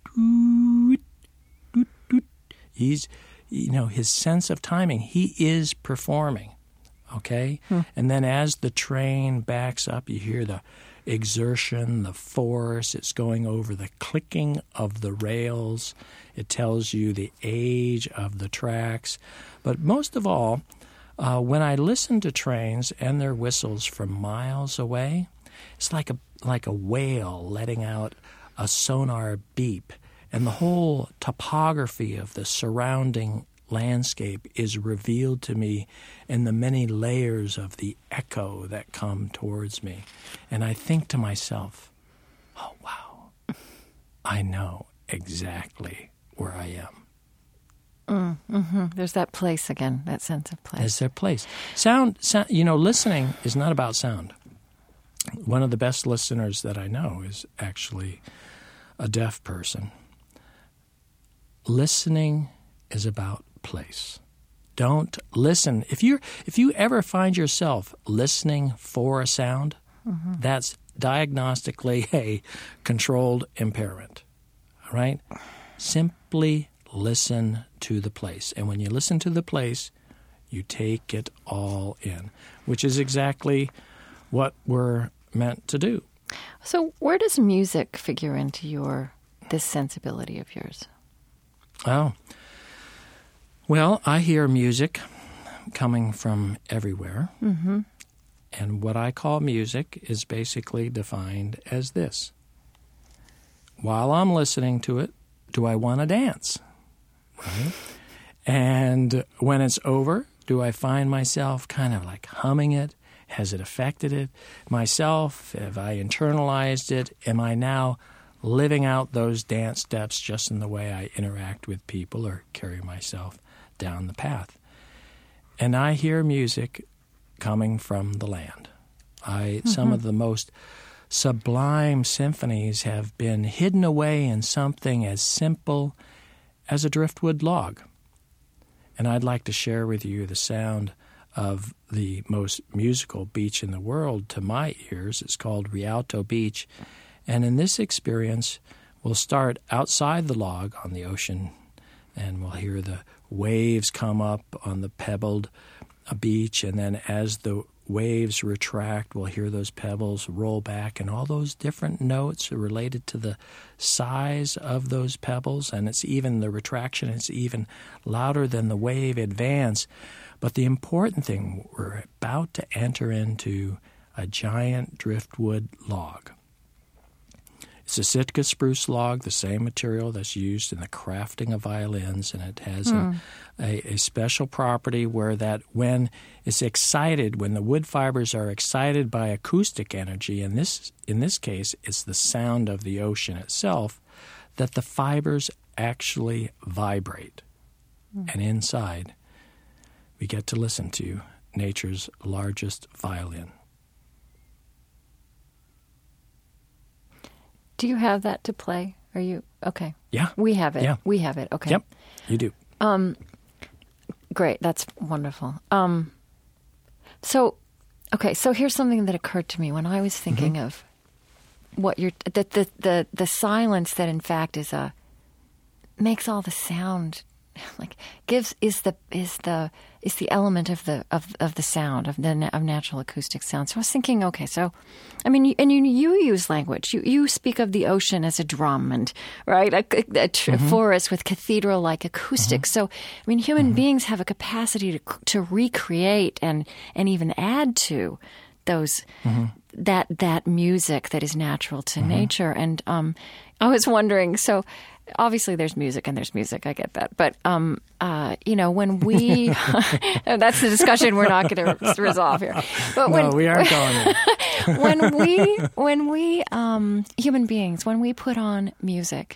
S2: He's his sense of timing. He is performing, okay? And then as the train backs up, you hear the exertion, the force. It's going over the clicking of the rails. It tells you the age of the tracks. But most of all, when I listen to trains and their whistles from miles away, it's like a whale letting out a sonar beep. And the whole topography of the surrounding landscape is revealed to me in the many layers of the echo that come towards me. And I think to myself, oh, wow, I know exactly where I am.
S1: There's that place again, that sense of place.
S2: There's that place. Sound, listening is not about sound. One of the best listeners that I know is actually a deaf person. Listening is about place. Don't listen. If you ever find yourself listening for a sound, that's diagnostically a controlled impairment. All right? Simply listen to the place. And when you listen to the place, you take it all in, which is exactly what we're meant to do.
S1: So where does music figure into this sensibility of yours?
S2: Oh, well, I hear music coming from everywhere. And what I call music is basically defined as this. While I'm listening to it, do I want to dance? Right? And when it's over, do I find myself kind of like humming it? Has it affected it? Myself, have I internalized it? Am I now living out those dance steps just in the way I interact with people or carry myself down the path? And I hear music coming from the land. Some of the most sublime symphonies have been hidden away in something as simple as a driftwood log. And I'd like to share with you the sound of the most musical beach in the world to my ears. It's called Rialto Beach. And in this experience, we'll start outside the log on the ocean, and we'll hear the waves come up on the pebbled beach, and then as the waves retract, we'll hear those pebbles roll back, and all those different notes are related to the size of those pebbles, and it's even the retraction, it's even louder than the wave advance. But the important thing, we're about to enter into a giant driftwood log. It's a Sitka spruce log, the same material that's used in the crafting of violins, and it has a special property where that when it's excited, when the wood fibers are excited by acoustic energy, and in this case it's the sound of the ocean itself, that the fibers actually vibrate. And inside, we get to listen to nature's largest violin.
S1: Do you have that to play? Are you okay?
S2: Yeah.
S1: We have it.
S2: Yeah.
S1: We have it. Okay.
S2: Yep. You do.
S1: Great. That's wonderful. So here's something that occurred to me when I was thinking of what you're the silence that in fact makes all the sound, like is the element of the sound of natural acoustic sound. So I was thinking, okay, so I mean, you use language. You speak of the ocean as a drum, and right, a forest with cathedral-like acoustics. So I mean, human beings have a capacity to recreate and even add to those that music that is natural to nature. And I was wondering, so obviously there's music and there's music, I get that. But, when we, that's the discussion we're not going to resolve here. But
S2: we aren't going there.
S1: when we human beings, when we put on music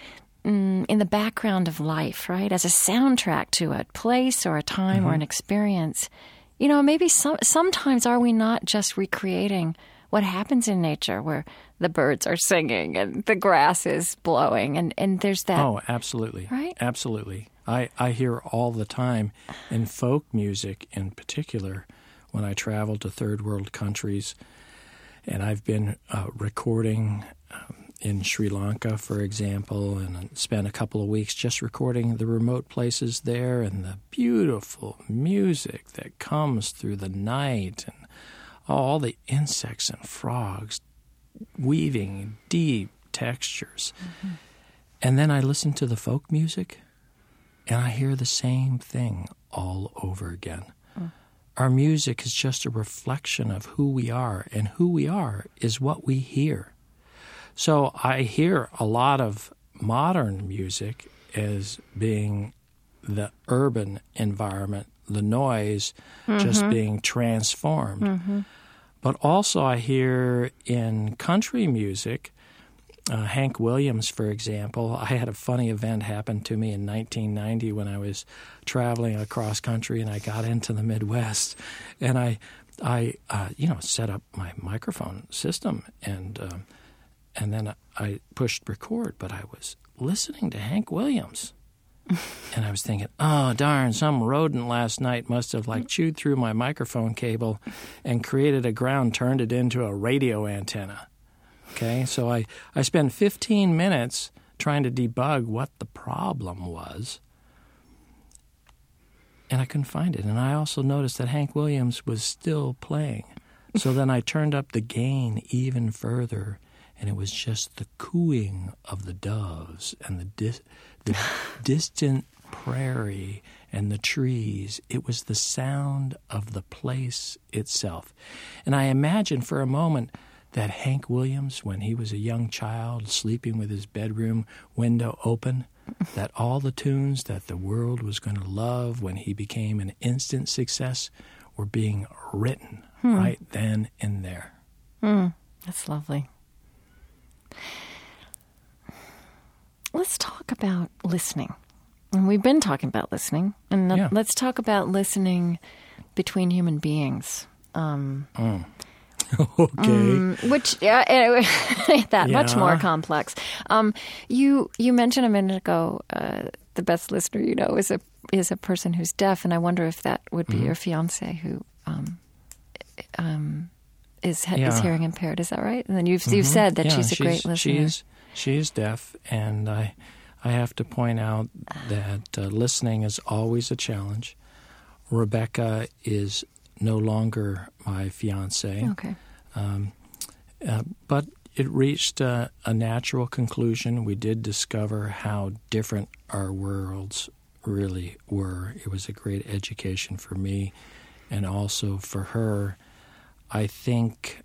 S1: in the background of life, right, as a soundtrack to a place or a time or an experience, maybe sometimes are we not just recreating what happens in nature where the birds are singing and the grass is blowing and there's that.
S2: Oh, absolutely.
S1: Right?
S2: Absolutely. I hear all the time in folk music in particular when I travel to third world countries, and I've been recording in Sri Lanka, for example, and spent a couple of weeks just recording the remote places there and the beautiful music that comes through the night and all the insects and frogs weaving deep textures. And then I listen to the folk music, and I hear the same thing all over again. Our music is just a reflection of who we are, and who we are is what we hear. So I hear a lot of modern music as being the urban environment, the noise just being transformed. But also I hear in country music, Hank Williams, for example. I had a funny event happen to me in 1990 when I was traveling across country and I got into the Midwest. And I set up my microphone system and then I pushed record, but I was listening to Hank Williams. And I was thinking, oh, darn, some rodent last night must have chewed through my microphone cable and created a ground, turned it into a radio antenna. Okay, so I spent 15 minutes trying to debug what the problem was, and I couldn't find it. And I also noticed that Hank Williams was still playing. So then I turned up the gain even further, and it was just the cooing of the doves and the distant prairie and the trees. It was the sound of the place itself. And I imagine for a moment that Hank Williams, when he was a young child sleeping with his bedroom window open, that all the tunes that the world was going to love when he became an instant success were being written right then and there.
S1: That's lovely. Let's talk about listening. And we've been talking about listening. And let's talk about listening between human beings.
S2: Okay.
S1: Much more complex. You mentioned a minute ago the best listener you know is a person who's deaf, and I wonder if that would be your fiancée who is hearing impaired. Is that right? And then you've said that she's a great listener.
S2: She is deaf, and I have to point out that listening is always a challenge. Rebecca is no longer my fiancée.
S1: Okay.
S2: But it reached a natural conclusion. We did discover how different our worlds really were. It was a great education for me and also for her. I think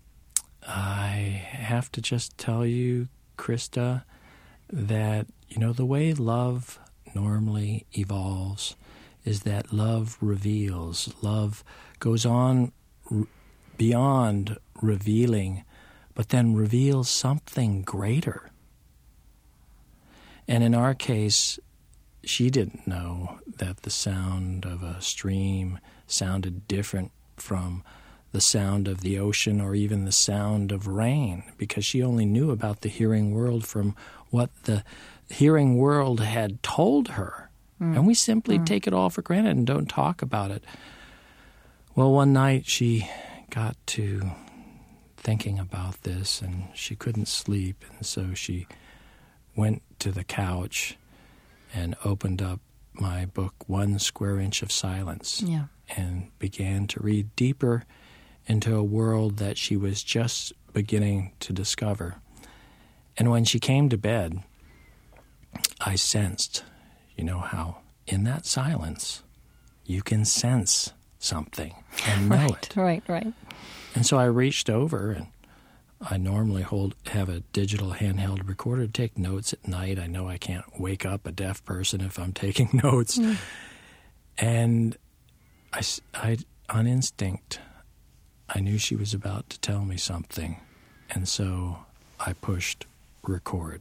S2: I have to just tell you, Krista, that, the way love normally evolves is that love reveals. Love goes on beyond revealing, but then reveals something greater. And in our case, she didn't know that the sound of a stream sounded different from the sound of the ocean or even the sound of rain, because she only knew about the hearing world from what the hearing world had told her. And we simply take it all for granted and don't talk about it. Well, one night she got to thinking about this, and she couldn't sleep, and so she went to the couch and opened up my book, 1 Square Inch of Silence, and began to read deeper into a world that she was just beginning to discover. And when she came to bed, I sensed, how in that silence you can sense something and know it.
S1: Right.
S2: And so I reached over, and I normally have a digital handheld recorder to take notes at night. I know I can't wake up a deaf person if I'm taking notes. And I on instinct, I knew she was about to tell me something. And so I pushed record.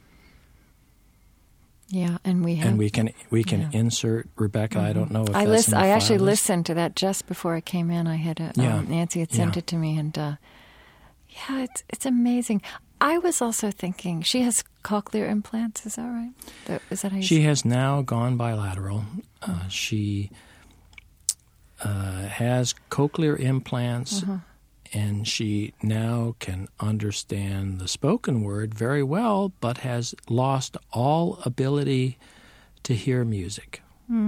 S1: Yeah, and we
S2: can insert Rebecca. I don't know if
S1: I
S2: that's in the
S1: I actually
S2: file list.
S1: listened to that just before I came in. I had Nancy had sent it to me, and it's amazing. I was also thinking she has cochlear implants. Is that right? Is that how you?
S2: She has now gone bilateral. She has cochlear implants. And she now can understand the spoken word very well, but has lost all ability to hear music,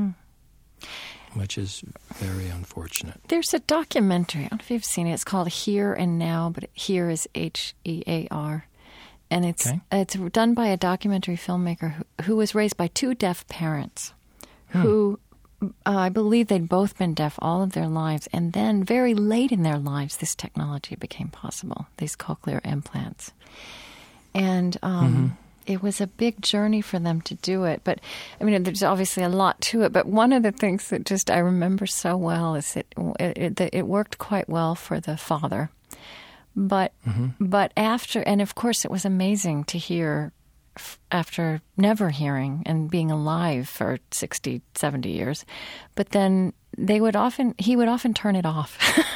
S2: which is very unfortunate.
S1: There's a documentary. I don't know if you've seen it. It's called Here and Now, but Here is H-E-A-R. And it's done by a documentary filmmaker who was raised by 2 deaf parents who... I believe they'd both been deaf all of their lives, and then very late in their lives, this technology became possible, these cochlear implants. And it was a big journey for them to do it. But, there's obviously a lot to it. But one of the things that just I remember so well is that it worked quite well for the father. But after, and of course it was amazing to hear after never hearing and being alive for 60, 70 years. But then he would often turn it off.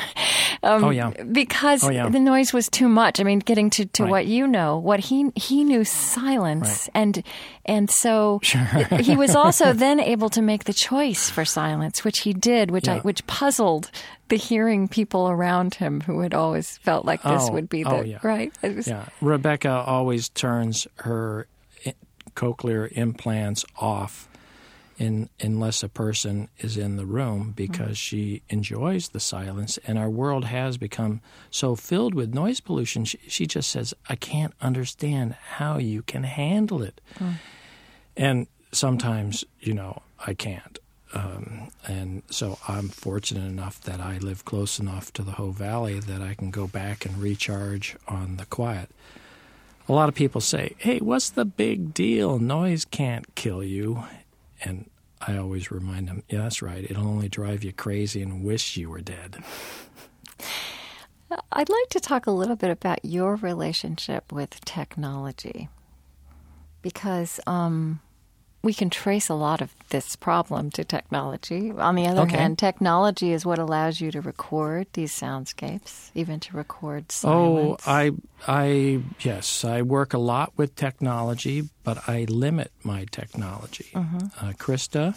S1: Because the noise was too much. Getting to what what he knew silence.
S2: Right.
S1: And so he was also then able to make the choice for silence, which he did, which puzzled the hearing people around him who had always felt like this would be right.
S2: Rebecca always turns her cochlear implants off unless a person is in the room, because she enjoys the silence. And our world has become so filled with noise pollution, she just says, I can't understand how you can handle it. And sometimes, I can't. And so I'm fortunate enough that I live close enough to the Hoh Valley that I can go back and recharge on the quiet. A lot of people say, hey, what's the big deal? Noise can't kill you. And I always remind them, yeah, that's right. It'll only drive you crazy and wish you were dead.
S1: I'd like to talk a little bit about your relationship with technology, because we can trace a lot of this problem to technology. On the other hand, technology is what allows you to record these soundscapes, even to record silence.
S2: Yes, I work a lot with technology, but I limit my technology. Krista,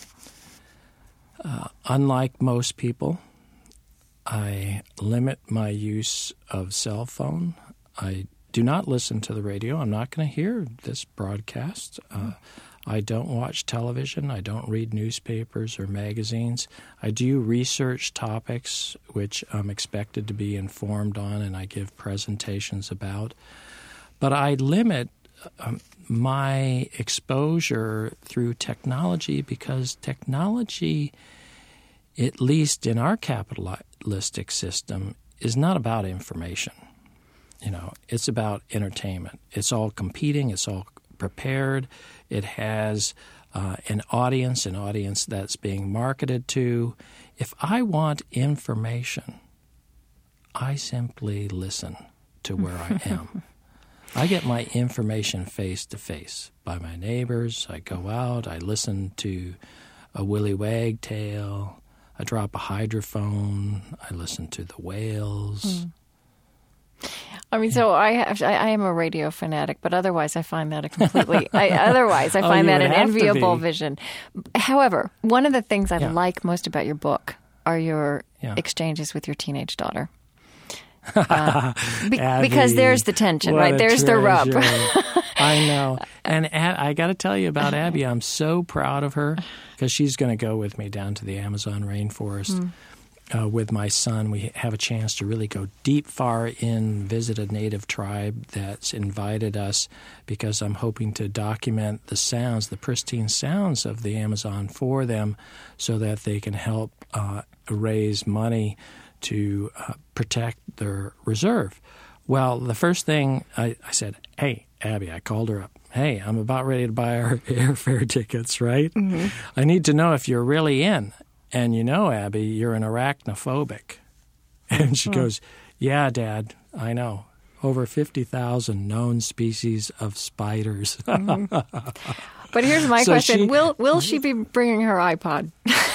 S2: unlike most people, I limit my use of cell phone. I do not listen to the radio. I'm not going to hear this broadcast. I don't watch television. I don't read newspapers or magazines. I do research topics which I'm expected to be informed on, and I give presentations about. But I limit my exposure through technology because technology, at least in our capitalistic system, is not about information. It's about entertainment. It's all competing. It's all prepared. It has an audience that's being marketed to. If I want information, I simply listen to where I am. I get my information face to face by my neighbors. I go out. I listen to a willy wagtail. I drop a hydrophone. I listen to the whales.
S1: I mean, so I am a radio fanatic, but otherwise I find that I find that an enviable vision. However, one of the things I like most about your book are your exchanges with your teenage daughter. Because there's the tension, right? There's the rub.
S2: I know. And I got to tell you about Abby. I'm so proud of her because she's going to go with me down to the Amazon rainforest with my son. We have a chance to really go deep, far in, visit a native tribe that's invited us because I'm hoping to document the sounds, the pristine sounds of the Amazon for them so that they can help raise money to protect their reserve. Well, the first thing I said, hey, Abby, I called her up. Hey, I'm about ready to buy our airfare tickets, right? Mm-hmm. I need to know if you're really in. And Abby, you're an arachnophobic. And she goes, yeah, Dad, I know. Over 50,000 known species of spiders.
S1: Mm-hmm. But here's my question. Will she be bringing her iPod?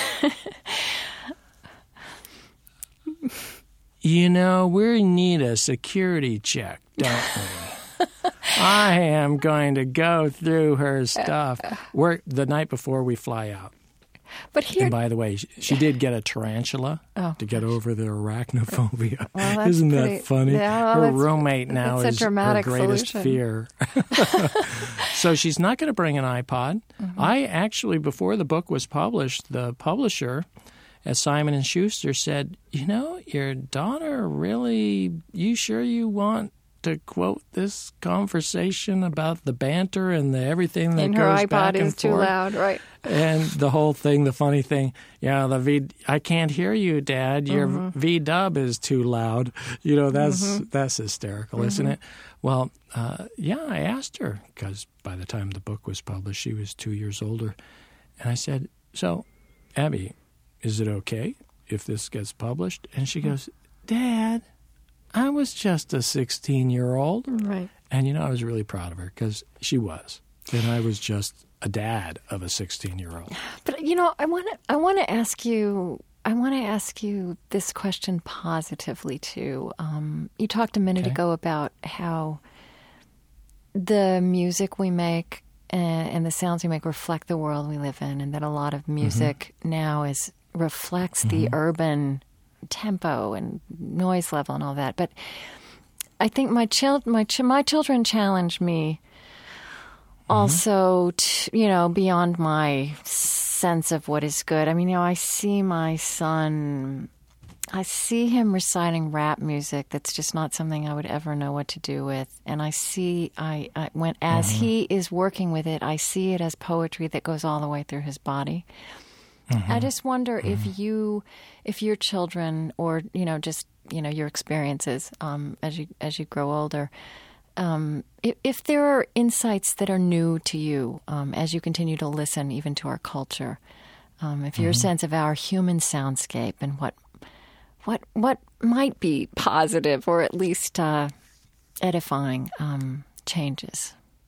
S2: We need a security check, don't we? I am going to go through her stuff the night before we fly out. And by the way, she did get a tarantula to get over the arachnophobia.
S1: Well,
S2: Isn't that funny? Yeah, her roommate now is her greatest fear. So she's not going to bring an iPod. Mm-hmm. I actually, before the book was published, the publisher at Simon & Schuster said, your daughter really, you sure you want to quote this conversation about the banter and the everything that goes back and forth? And her iPod is too loud, right? And the whole thing, the funny thing, I can't hear you, Dad. Your V-dub is too loud. That's hysterical, isn't it? Well, I asked her because by the time the book was published, she was 2 years older. And I said, so, Abby, is it okay if this gets published? And she goes, Dad, I was just a 16-year-old. Right. And, I was really proud of her because she was. And I was just a dad of a 16-year-old.
S1: But, I want to ask you this question positively, too. You talked a minute ago about how the music we make and the sounds we make reflect the world we live in, and that a lot of music now reflects the urban tempo and noise level and all that. But I think my children challenge me also, beyond my sense of what is good. I mean, I see my son, I see him reciting rap music that's just not something I would ever know what to do with. And I see, as he is working with it, I see it as poetry that goes all the way through his body. Mm-hmm. I just wonder if your children, or just your experiences as you grow older, if there are insights that are new to you as you continue to listen, even to our culture, if your sense of our human soundscape and what might be positive or at least edifying changes.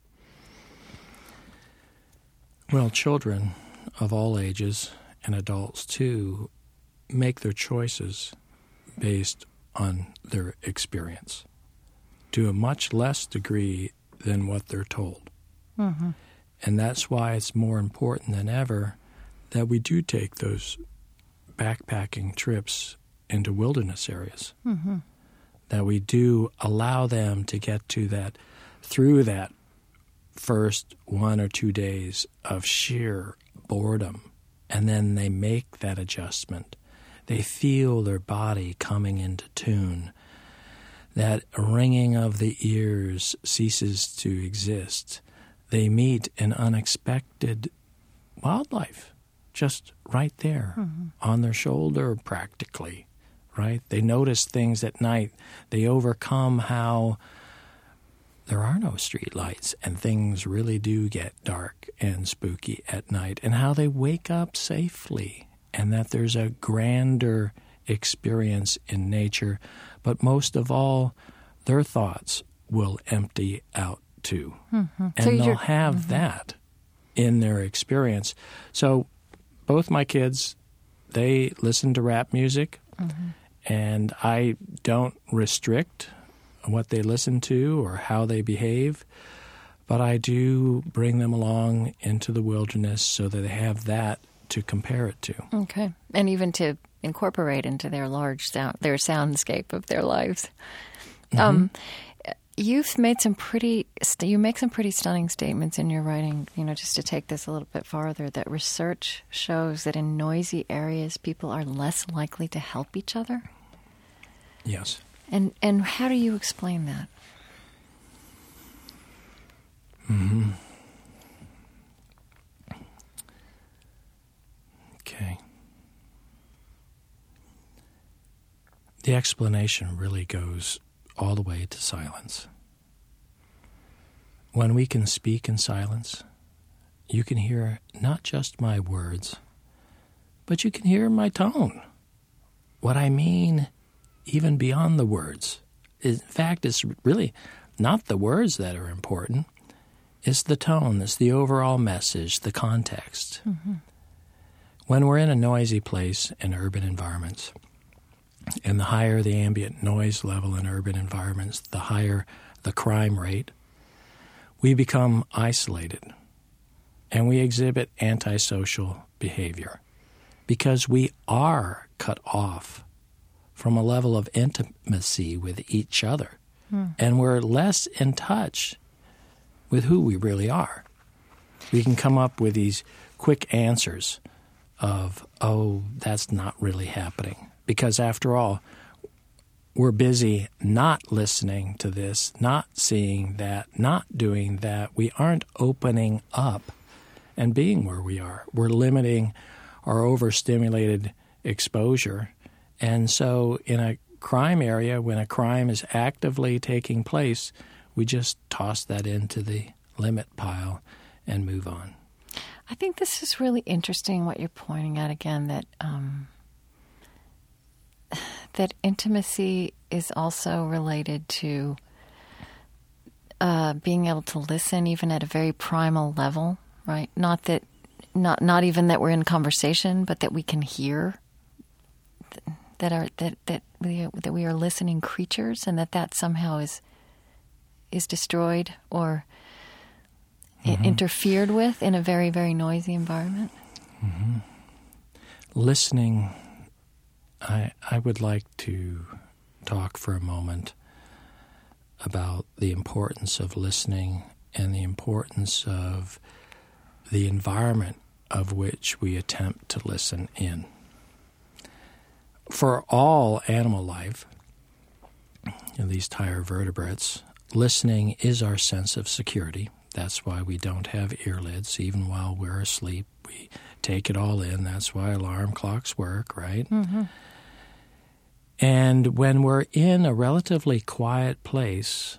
S2: Well, children of all ages, and adults too, make their choices based on their experience to a much less degree than what they're told. Mm-hmm. And that's why it's more important than ever that we do take those backpacking trips into wilderness areas. Mm-hmm. that we do allow them to get to that, through that first 1 or 2 days of sheer boredom, and then they make that adjustment. They feel their body coming into tune. That ringing of the ears ceases to exist. They meet an unexpected wildlife just right there on their shoulder practically, right? They notice things at night. They overcome how there are no street lights and things really do get dark and spooky at night, and how they wake up safely, and that there's a grander experience in nature. But most of all, their thoughts will empty out too. And
S1: So
S2: they'll have that in their experience. So both my kids, they listen to rap music, and I don't restrict what they listen to or how they behave, but I do bring them along into the wilderness so that they have that to compare it to.
S1: Okay. And even to incorporate into their their soundscape of their lives. You make some pretty stunning statements in your writing, just to take this a little bit farther, that research shows that in noisy areas, people are less likely to help each other.
S2: Yes.
S1: And how do you explain that?
S2: Okay. The explanation really goes all the way to silence. When we can speak in silence, you can hear not just my words, but you can hear my tone. What I mean, even beyond the words. In fact, it's really not the words that are important. It's the tone, it's the overall message, the context. When we're in a noisy place in urban environments, and the higher the ambient noise level in urban environments, the higher the crime rate, we become isolated and we exhibit antisocial behavior because we are cut off from a level of intimacy with each other, and we're less in touch with who we really are. We can come up with these quick answers of, oh, that's not really happening. Because after all, we're busy not listening to this, not seeing that, not doing that. We aren't opening up and being where we are. We're limiting our overstimulated exposure. And so in a crime area, when a crime is actively taking place, we just toss that into the limit pile and move on.
S1: I think this is really interesting what you're pointing at again, that that intimacy is also related to being able to listen even at a very primal level, right? Not even that we're in conversation, but that we can hear, that we are listening creatures, and that somehow is destroyed or interfered with in a very, very noisy environment.
S2: Listening, I would like to talk for a moment about the importance of listening and the importance of the environment of which we attempt to listen in. For all animal life, at least higher vertebrates, listening is our sense of security. That's why we don't have earlids. Even while we're asleep, we take it all in. That's why alarm clocks work, right? And when we're in a relatively quiet place,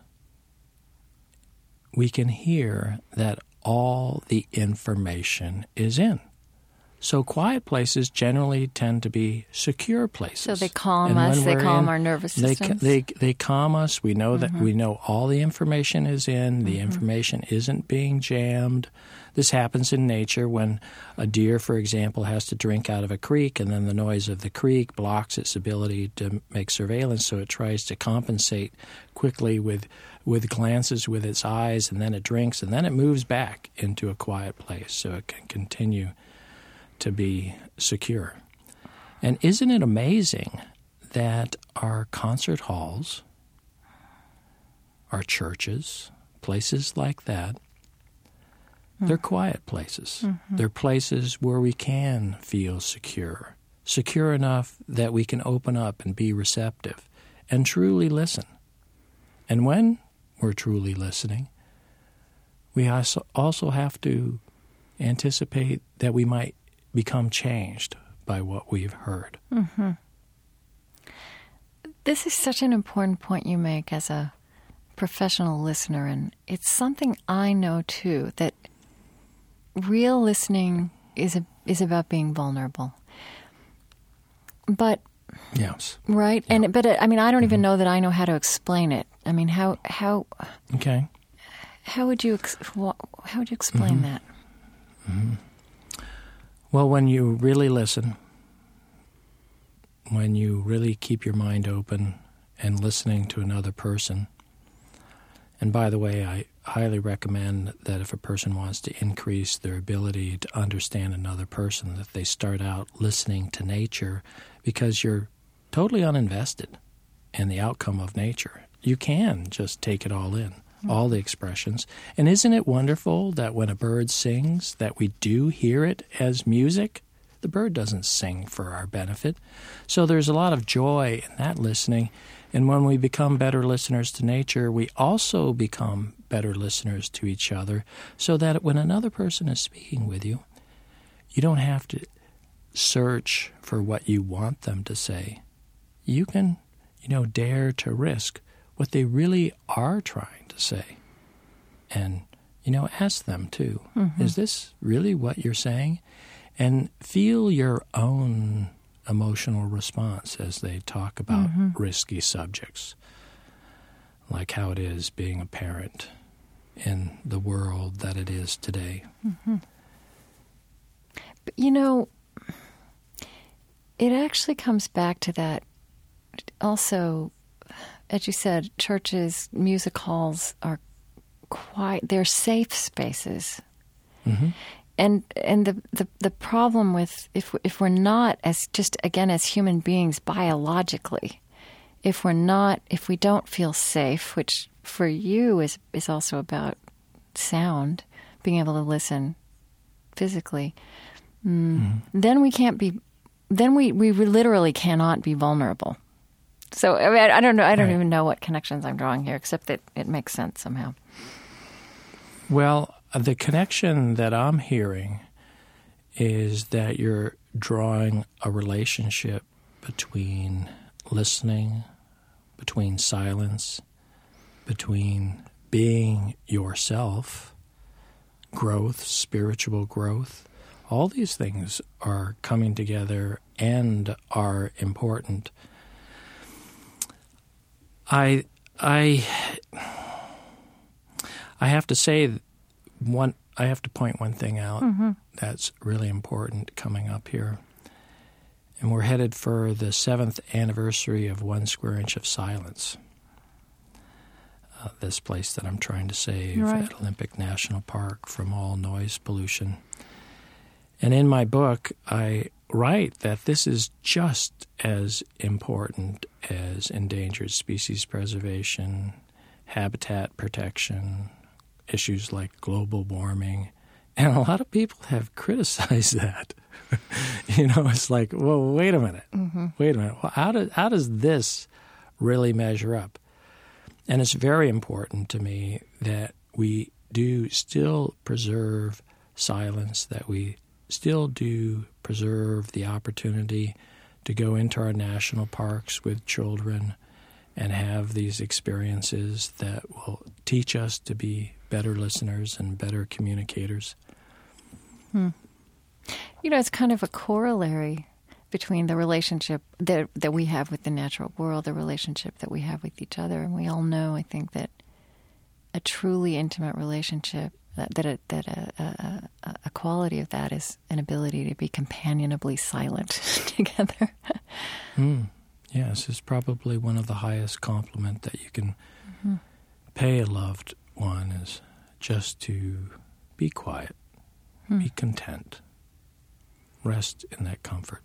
S2: we can hear that all the information is in. So quiet places generally tend to be secure places.
S1: So they calm us, they calm our nervous systems.
S2: They calm us. We know that we know all the information is in. The information isn't being jammed. This happens in nature when a deer, for example, has to drink out of a creek, and then the noise of the creek blocks its ability to make surveillance, so it tries to compensate quickly with glances with its eyes, and then it drinks, and then it moves back into a quiet place so it can continue to be secure. And isn't it amazing that our concert halls our churches, places like that. They're quiet places. They're places where we can feel secure enough that we can open up and be receptive and truly listen. And when we're truly listening, we also have to anticipate that we might become changed by what we've heard.
S1: This is such an important point you make as a professional listener, and it's something I know too, that real listening is about being vulnerable. But
S2: yes,
S1: right,
S2: yeah.
S1: And but I mean, I don't even know that I know how to explain it. I mean, how
S2: okay,
S1: how would you explain that?
S2: Well, when you really listen, when you really keep your mind open and listening to another person. And by the way, I highly recommend that if a person wants to increase their ability to understand another person, that they start out listening to nature, because you're totally uninvested in the outcome of nature. You can just take it all in, all the expressions. And isn't it wonderful that when a bird sings, that we do hear it as music? The bird doesn't sing for our benefit. So there's a lot of joy in that listening. And when we become better listeners to nature, we also become better listeners to each other, so that when another person is speaking with you, you don't have to search for what you want them to say. You can, dare to risk what they really are trying to say. And, ask them too, is this really what you're saying? And feel your own emotional response as they talk about risky subjects, like how it is being a parent in the world that it is today.
S1: But, it actually comes back to that. Also, as you said, churches, music halls are they're safe spaces. And the problem with if we're not as human beings biologically, if we don't feel safe, which for you is also about sound, being able to listen physically, then we can't be. Then we literally cannot be vulnerable. So I mean, I don't know. I don't even know what connections I'm drawing here, except that it makes sense somehow.
S2: Well, the connection that I'm hearing is that you're drawing a relationship between listening, between silence, between being yourself, growth, spiritual growth. All these things are coming together and are important. I have to say I have to point one thing out that's really important coming up here. And we're headed for the 7th anniversary of 1 Square Inch of Silence, this place that I'm trying to save at Olympic National Park from all noise pollution. And in my book, I write that this is just as important as endangered species preservation, habitat protection, issues like global warming. And a lot of people have criticized that. It's like, well, wait a minute. Wait a minute. Well, how does this really measure up? And it's very important to me that we do still preserve silence, that we still do preserve the opportunity to go into our national parks with children and have these experiences that will teach us to be better listeners and better communicators.
S1: It's kind of a corollary between the relationship that we have with the natural world, the relationship that we have with each other. And we all know, I think, that a truly intimate relationship, that a quality of that is an ability to be companionably silent together.
S2: Yes, it's probably one of the highest compliment that you can pay a loved one, is just to be quiet, be content, rest in that comfort.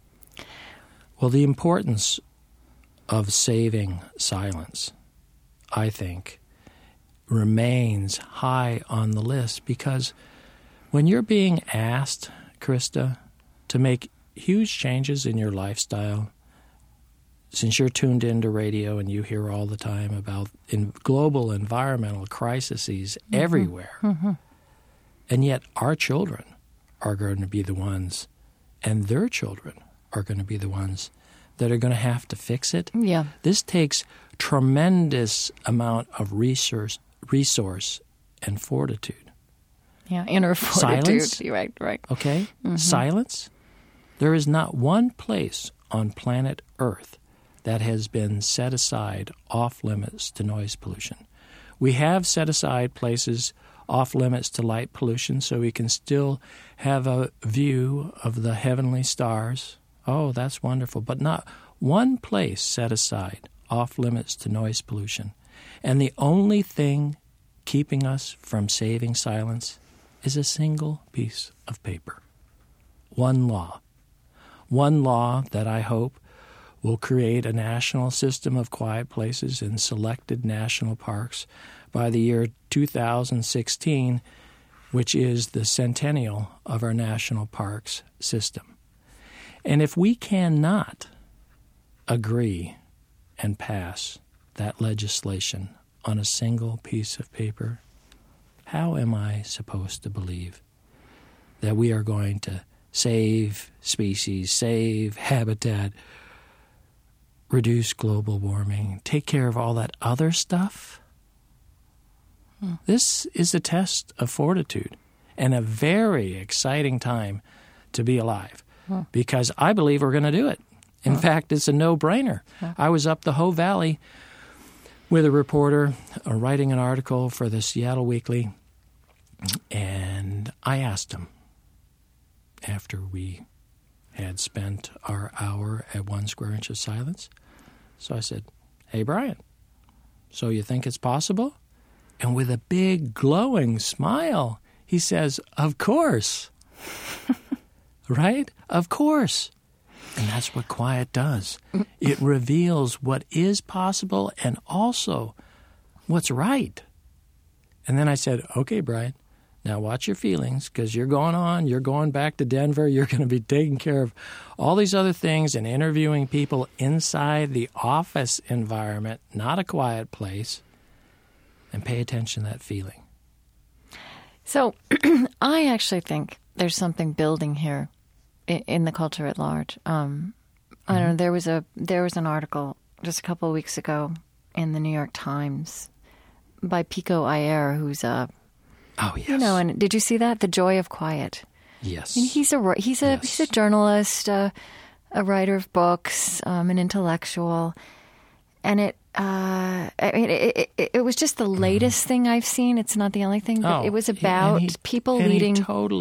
S2: Well, the importance of saving silence, I think, remains high on the list, because when you're being asked, Krista, to make huge changes in your lifestyle, since you're tuned into radio and you hear all the time about global environmental crises everywhere, and yet our children are going to be the ones, and their children are going to be the ones that are going to have to fix it.
S1: Yeah.
S2: This takes tremendous amount of resource and fortitude.
S1: Yeah, inner fortitude.
S2: Silence.
S1: Right.
S2: Okay? Silence. There is not one place on planet Earth that has been set aside off limits to noise pollution. We have set aside places off limits to light pollution so we can still have a view of the heavenly stars. Oh, that's wonderful. But not one place set aside off limits to noise pollution. And the only thing keeping us from saving silence is a single piece of paper. One law. One law that I hope will create a national system of quiet places in selected national parks by the year 2016, which is the centennial of our national parks system. And if we cannot agree and pass that legislation on a single piece of paper, how am I supposed to believe that we are going to save species, save habitat, reduce global warming, take care of all that other stuff? This is a test of fortitude and a very exciting time to be alive, because I believe we're going to do it. In fact, it's a no-brainer. I was up the Hoh Valley with a reporter writing an article for the Seattle Weekly, and I asked him, after we had spent our hour at 1 square inch of silence, so I said, "Hey, Brian, so you think it's possible?" And with a big glowing smile, he says, "Of course." Right? Of course. And that's what quiet does. It reveals what is possible and also what's right. And then I said, "Okay, Brian, now watch your feelings, because you're going back to Denver. You're going to be taking care of all these other things and interviewing people inside the office environment, not a quiet place. And pay attention to that feeling."
S1: So I actually think there's something building here in the culture at large. I don't know. There was an article just a couple of weeks ago in the New York Times by Pico Iyer, who's a and did you see that? The Joy of Quiet.
S2: Yes.
S1: And he's a journalist, a writer of books, an intellectual, and it was just the latest thing I've seen. It's not the only thing, but it was about people leading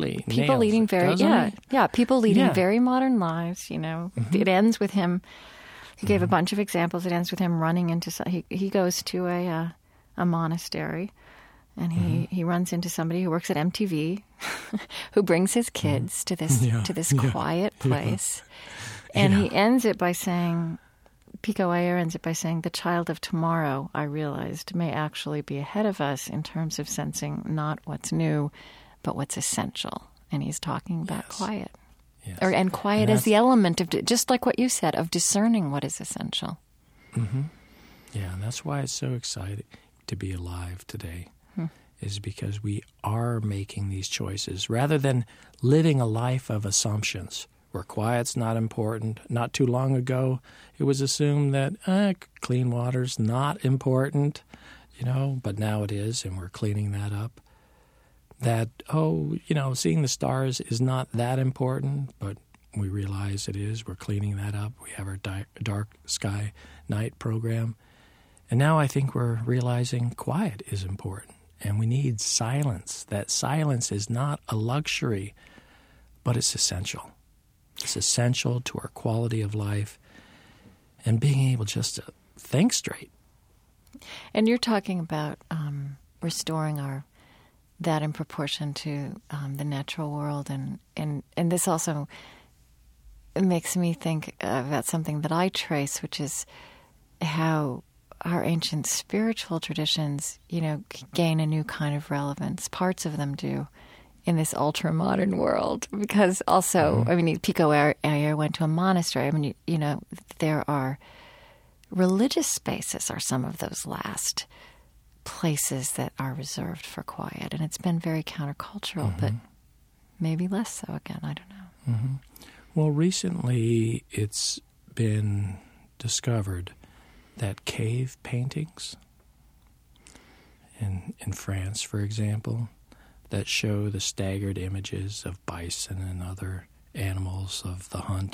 S1: very modern lives. You know, it ends with him. He gave a bunch of examples. It ends with him running into. He goes to a monastery, and he runs into somebody who works at MTV, who brings his kids to this quiet place, and he ends it by saying. Pico Iyer ends it by saying, "The child of tomorrow, I realized, may actually be ahead of us in terms of sensing not what's new, but what's essential." And he's talking about quiet.
S2: Yes.
S1: And quiet as the element of, just like what you said, of discerning what is essential.
S2: Mm-hmm. Yeah, and that's why it's so exciting to be alive today, is because we are making these choices rather than living a life of assumptions. Where quiet's not important. Not too long ago, it was assumed that clean water's not important, but now it is, and we're cleaning that up. That, seeing the stars is not that important, but we realize it is. We're cleaning that up. We have our dark sky night program. And now I think we're realizing quiet is important, and we need silence. That silence is not a luxury, but it's essential. It's essential to our quality of life and being able just to think straight.
S1: And you're talking about restoring that in proportion to the natural world, and this also makes me think about something that I trace, which is how our ancient spiritual traditions, gain a new kind of relevance. Parts of them do in this ultra-modern world. Because also, Pico Iyer went to a monastery. There are religious spaces are some of those last places that are reserved for quiet. And it's been very countercultural, but maybe less so again. I don't know.
S2: Mm-hmm. Well, recently it's been discovered that cave paintings in France, for example, that show the staggered images of bison and other animals of the hunt,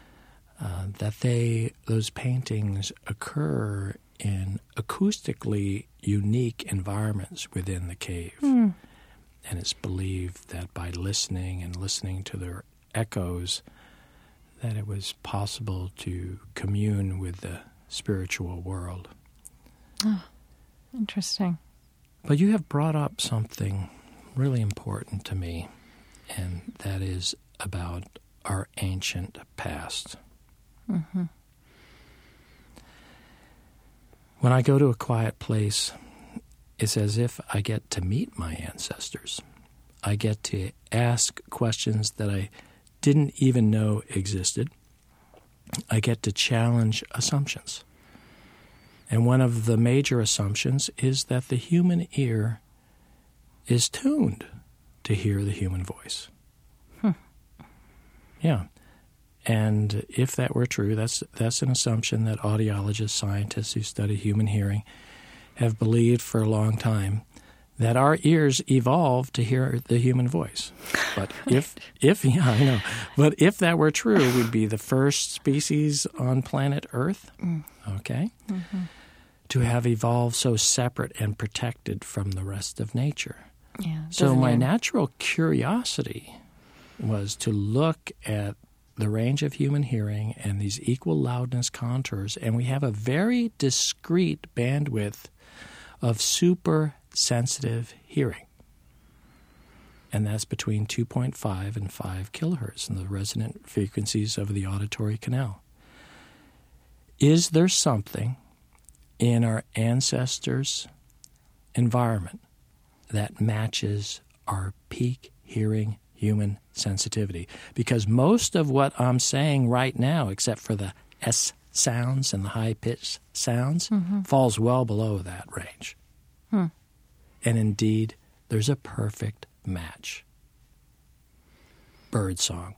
S2: those paintings occur in acoustically unique environments within the cave. And it's believed that by listening to their echoes, that it was possible to commune with the spiritual world.
S1: Oh, interesting.
S2: But you have brought up something really important to me, and that is about our ancient past.
S1: Mm-hmm.
S2: When I go to a quiet place, it's as if I get to meet my ancestors. I get to ask questions that I didn't even know existed. I get to challenge assumptions. And one of the major assumptions is that the human ear is tuned to hear the human voice. Yeah. And if that were true, that's an assumption that audiologists, scientists who study human hearing have believed for a long time, that our ears evolved to hear the human voice. But if But if that were true, we'd be the first species on planet Earth, okay, to have evolved so separate and protected from the rest of nature.
S1: Yeah.
S2: So my natural curiosity was to look at the range of human hearing and these equal loudness contours, and we have a very discrete bandwidth of super sensitive hearing. And that's between 2.5 and 5 kilohertz in the resonant frequencies of the auditory canal. Is there something in our ancestors' environment that matches our peak hearing human sensitivity? Because most of what I'm saying right now, except for the S sounds and the high-pitched sounds, falls well below that range. And indeed, there's a perfect match. Birdsong.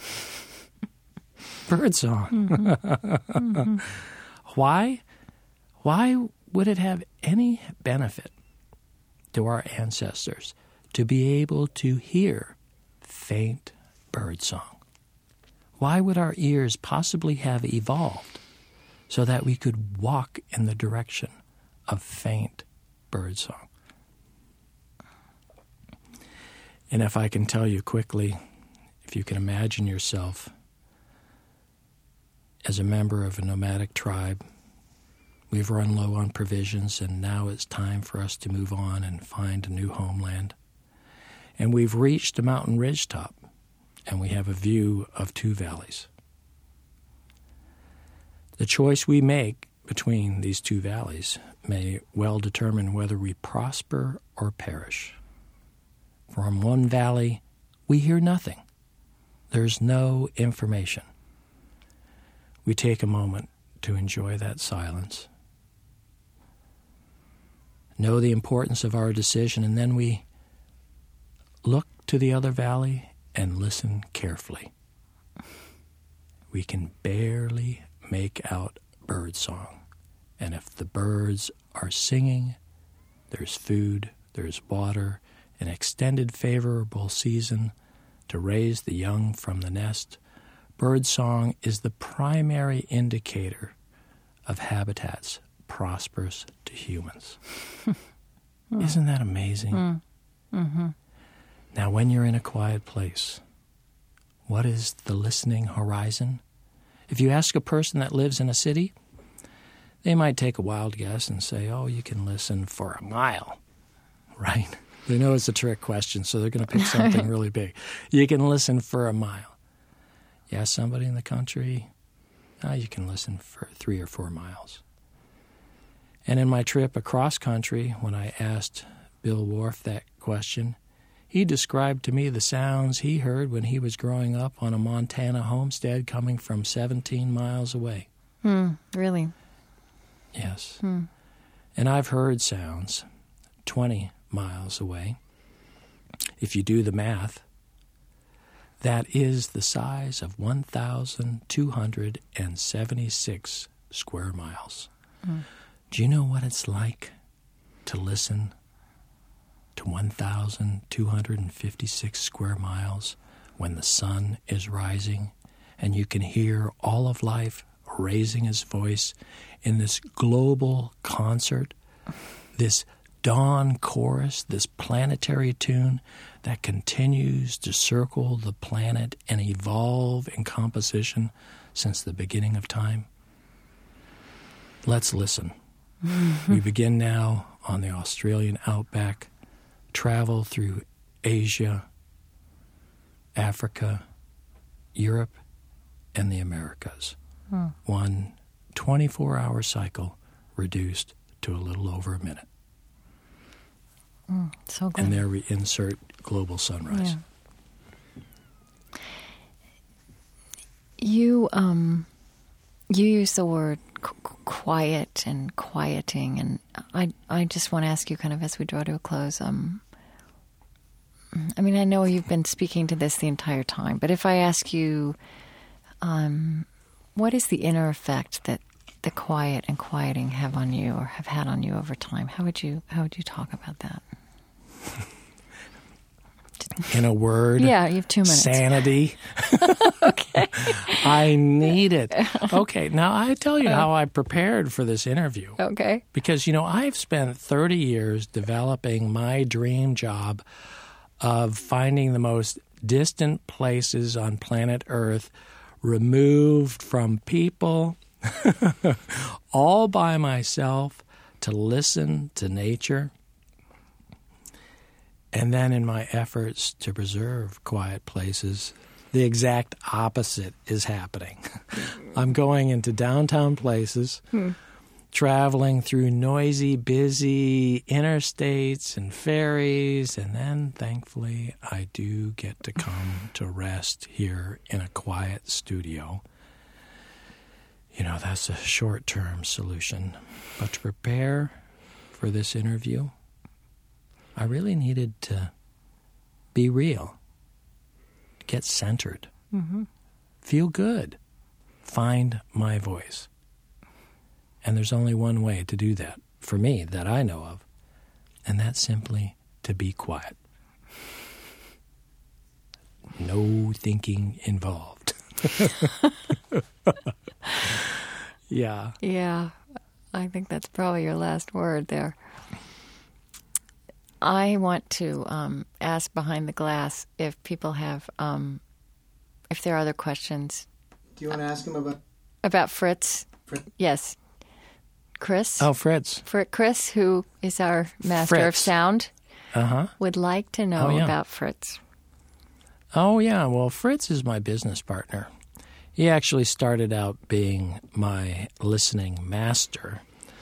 S2: Birdsong. Why would it have any benefit to our ancestors to be able to hear faint birdsong? Why would our ears possibly have evolved so that we could walk in the direction of faint birdsong? And if I can tell you quickly, if you can imagine yourself as a member of a nomadic tribe, we've run low on provisions, and now it's time for us to move on and find a new homeland. And we've reached a mountain ridgetop, and we have a view of 2 valleys. The choice we make between these 2 valleys may well determine whether we prosper or perish. From one valley, we hear nothing. There's no information. We take a moment to enjoy that silence, know the importance of our decision, and then we look to the other valley and listen carefully. We can barely make out birdsong. And if the birds are singing, there's food, there's water, an extended favorable season to raise the young from the nest. Birdsong is the primary indicator of habitats prosperous to humans. Isn't that amazing? Now, when you're in a quiet place, what is the listening horizon? If you ask a person that lives in a city, they might take a wild guess and say, oh, you can listen for a mile, right? They know it's a trick question, so they're going to pick something really big. You can listen for a mile. You ask somebody in the country, you can listen for 3 or 4 miles. And in my trip across country, when I asked Bill Wharf that question, he described to me the sounds he heard when he was growing up on a Montana homestead coming from 17 miles away.
S1: Really?
S2: Yes. And I've heard sounds 20 miles away. If you do the math, that is the size of 1,276 square miles. Do you know what it's like to listen to 1,256 square miles when the sun is rising and you can hear all of life raising its voice in this global concert, this dawn chorus, this planetary tune that continues to circle the planet and evolve in composition since the beginning of time? Let's listen. We begin now on the Australian outback, travel through Asia, Africa, Europe, and the Americas. One 24-hour cycle reduced to a little over a minute.
S1: So good.
S2: And there we insert global sunrise.
S1: Yeah. You use the word quiet and quieting, and I just want to ask you, kind of as we draw to a close, I mean, I know you've been speaking to this the entire time, but if I ask you, what is the inner effect that the quiet and quieting have on you or have had on you over time? How would you talk about that?
S2: In a word?
S1: Yeah, you have 2 minutes.
S2: Sanity.
S1: Okay.
S2: I need it. Okay, now I tell you how I prepared for this interview.
S1: Okay.
S2: Because, I've spent 30 years developing my dream job of finding the most distant places on planet Earth, removed from people, all by myself, to listen to nature. And then in my efforts to preserve quiet places, the exact opposite is happening. I'm going into downtown places, traveling through noisy, busy interstates and ferries, and then, thankfully, I do get to come to rest here in a quiet studio. That's a short-term solution. But to prepare for this interview, I really needed to be real, get centered, feel good, find my voice. And there's only one way to do that, for me, that I know of, and that's simply to be quiet. No thinking involved. Yeah.
S1: Yeah, I think that's probably your last word there. I want to ask behind the glass if people have, if there are other questions.
S3: Do you want to ask him
S1: about Fritz? Yes. Chris?
S2: Oh, Fritz.
S1: Chris, who is our master of sound, would like to know about Fritz.
S2: Oh, yeah. Well, Fritz is my business partner. He actually started out being my listening master.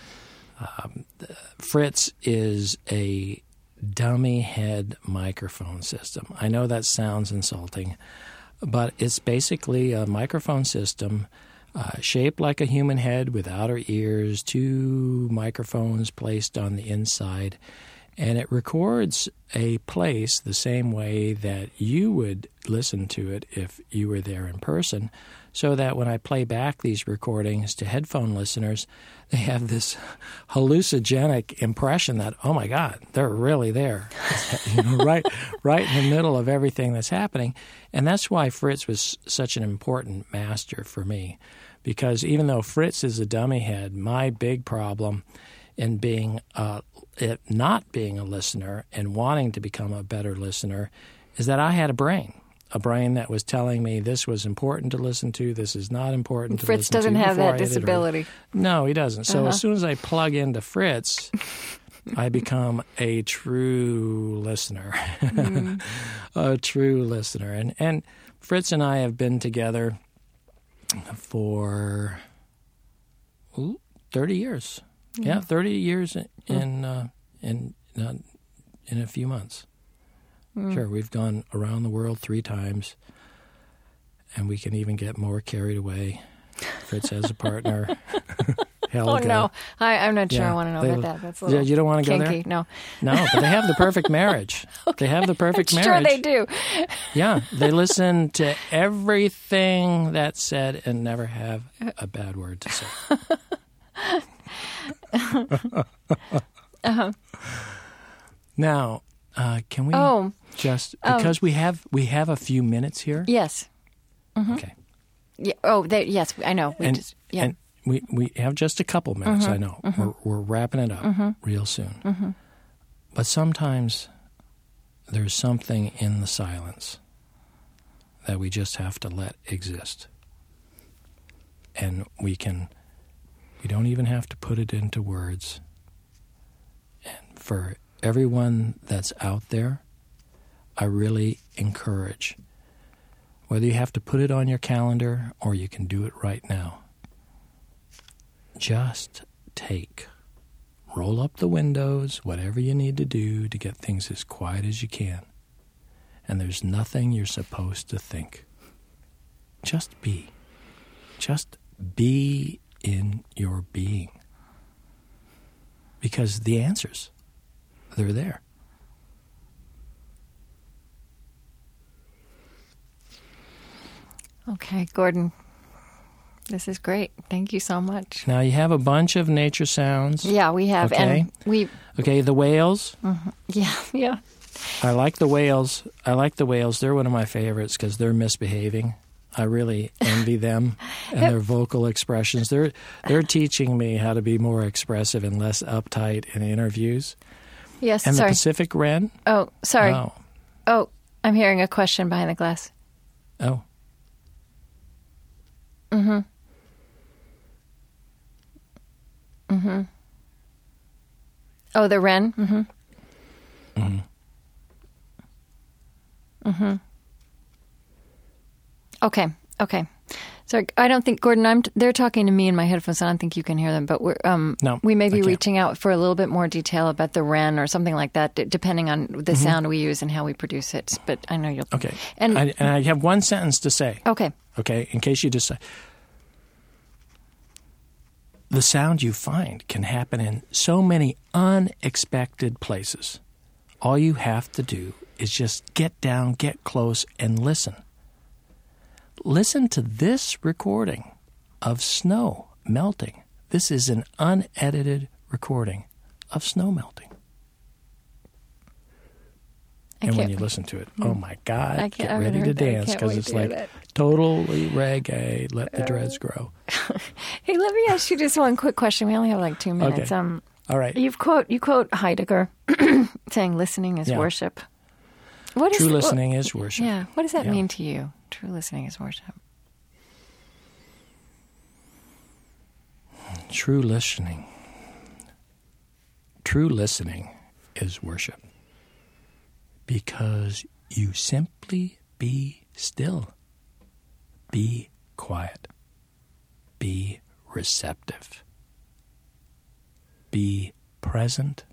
S2: Fritz is a dummy head microphone system. I know that sounds insulting, but it's basically a microphone system shaped like a human head with outer ears, 2 microphones placed on the inside, and it records a place the same way that you would listen to it if you were there in person, so that when I play back these recordings to headphone listeners, they have this hallucinogenic impression that, oh my God, they're really there, right in the middle of everything that's happening. And that's why Fritz was such an important master for me, because even though Fritz is a dummy head, my big problem in being not being a listener and wanting to become a better listener is that I had a brain that was telling me this was important to listen to, this is not important to
S1: Fritz
S2: listen to.
S1: Fritz doesn't have that disability.
S2: No, he doesn't. So as soon as I plug into Fritz, I become a true listener, a true listener. And Fritz and I have been together for 30 years. Yeah, 30 years in a few months. Sure, we've gone around the world 3 times, and we can even get more carried away. Fritz has a partner. Helga.
S1: Oh, no. I'm not sure I want to know about that. That's a little
S2: you don't want to
S1: kinky.
S2: go there?
S1: No.
S2: No, but they have the perfect marriage.
S1: Okay.
S2: They have the perfect marriage.
S1: Sure they do.
S2: Yeah, they listen to everything that's said and never have a bad word to say. Now, can we just, because we have a few minutes here?
S1: Yes. Mm-hmm.
S2: Okay.
S1: Yeah. Yes, I know.
S2: And we have just a couple minutes, I know. We're wrapping it up real soon. But sometimes there's something in the silence that we just have to let exist. And we don't even have to put it into words. And for everyone that's out there, I really encourage, whether you have to put it on your calendar or you can do it right now, just roll up the windows, whatever you need to do to get things as quiet as you can. And there's nothing you're supposed to think. Just be. Just be in your being. Because the answers, they're there.
S1: Okay, Gordon. This is great. Thank you so much.
S2: Now, you have a bunch of nature sounds.
S1: Yeah, we have.
S2: Okay.
S1: And
S2: Okay, the whales.
S1: Yeah.
S2: I like the whales. They're one of my favorites because they're misbehaving. I really envy them and their vocal expressions. They're teaching me how to be more expressive and less uptight in interviews.
S1: Yes,
S2: and
S1: sorry.
S2: The Pacific wren.
S1: Oh, sorry.
S2: Oh.
S1: Oh, I'm hearing a question behind the glass.
S2: Oh.
S1: Mm-hmm. Mm-hmm. Oh, the wren? Mm-hmm.
S2: Mm-hmm.
S1: Mm-hmm. Okay. So I don't think, Gordon, they're talking to me in my headphones. I don't think you can hear them, but we may be reaching out for a little bit more detail about the wren or something like that, depending on the sound we use and how we produce it. But I know you'll...
S2: Okay. And I have one sentence to say.
S1: Okay.
S2: Okay, in case you just say... The sound you find can happen in so many unexpected places. All you have to do is just get down, get close, and listen. Listen to this recording of snow melting. This is an unedited recording of snow melting. And when you listen to it, oh my God, get ready to dance because it's like totally reggae, let the dreads grow.
S1: Hey, let me ask you just one quick question. We only have like 2 minutes.
S2: Okay. All right.
S1: You quote Heidegger saying listening is worship.
S2: True listening is worship.
S1: Yeah. What does that mean to you? True listening is worship.
S2: True listening is worship. Because you simply be still. Be quiet. Be receptive. Be present.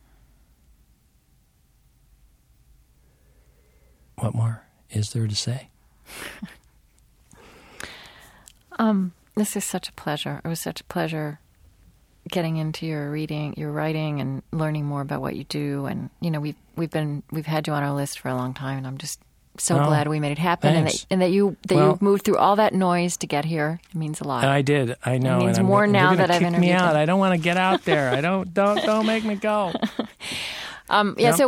S2: What more is there to say?
S1: This is such a pleasure. It was such a pleasure getting into your reading, your writing, and learning more about what you do. And we've had you on our list for a long time, and I'm just so glad we made it happen. And that you moved through all that noise to get here. It means a lot.
S2: I did. I know.
S1: It means more now that I've interviewed
S2: me out.
S1: them.
S2: I don't want to get out there. Don't make me go.
S1: So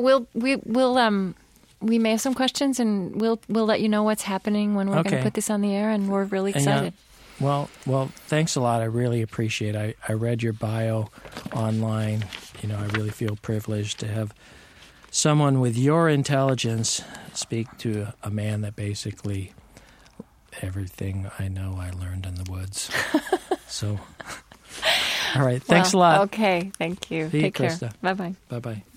S1: we may have some questions, and we'll let you know what's happening when we're going to put this on the air, and we're really excited.
S2: Well, thanks a lot. I really appreciate it. I read your bio online. I really feel privileged to have someone with your intelligence speak to a man that basically everything I know I learned in the woods. So, all right. Thanks a lot.
S1: Okay. Thank you.
S2: See you,
S1: Take care.
S2: Krista.
S1: Bye-bye.
S2: Bye-bye.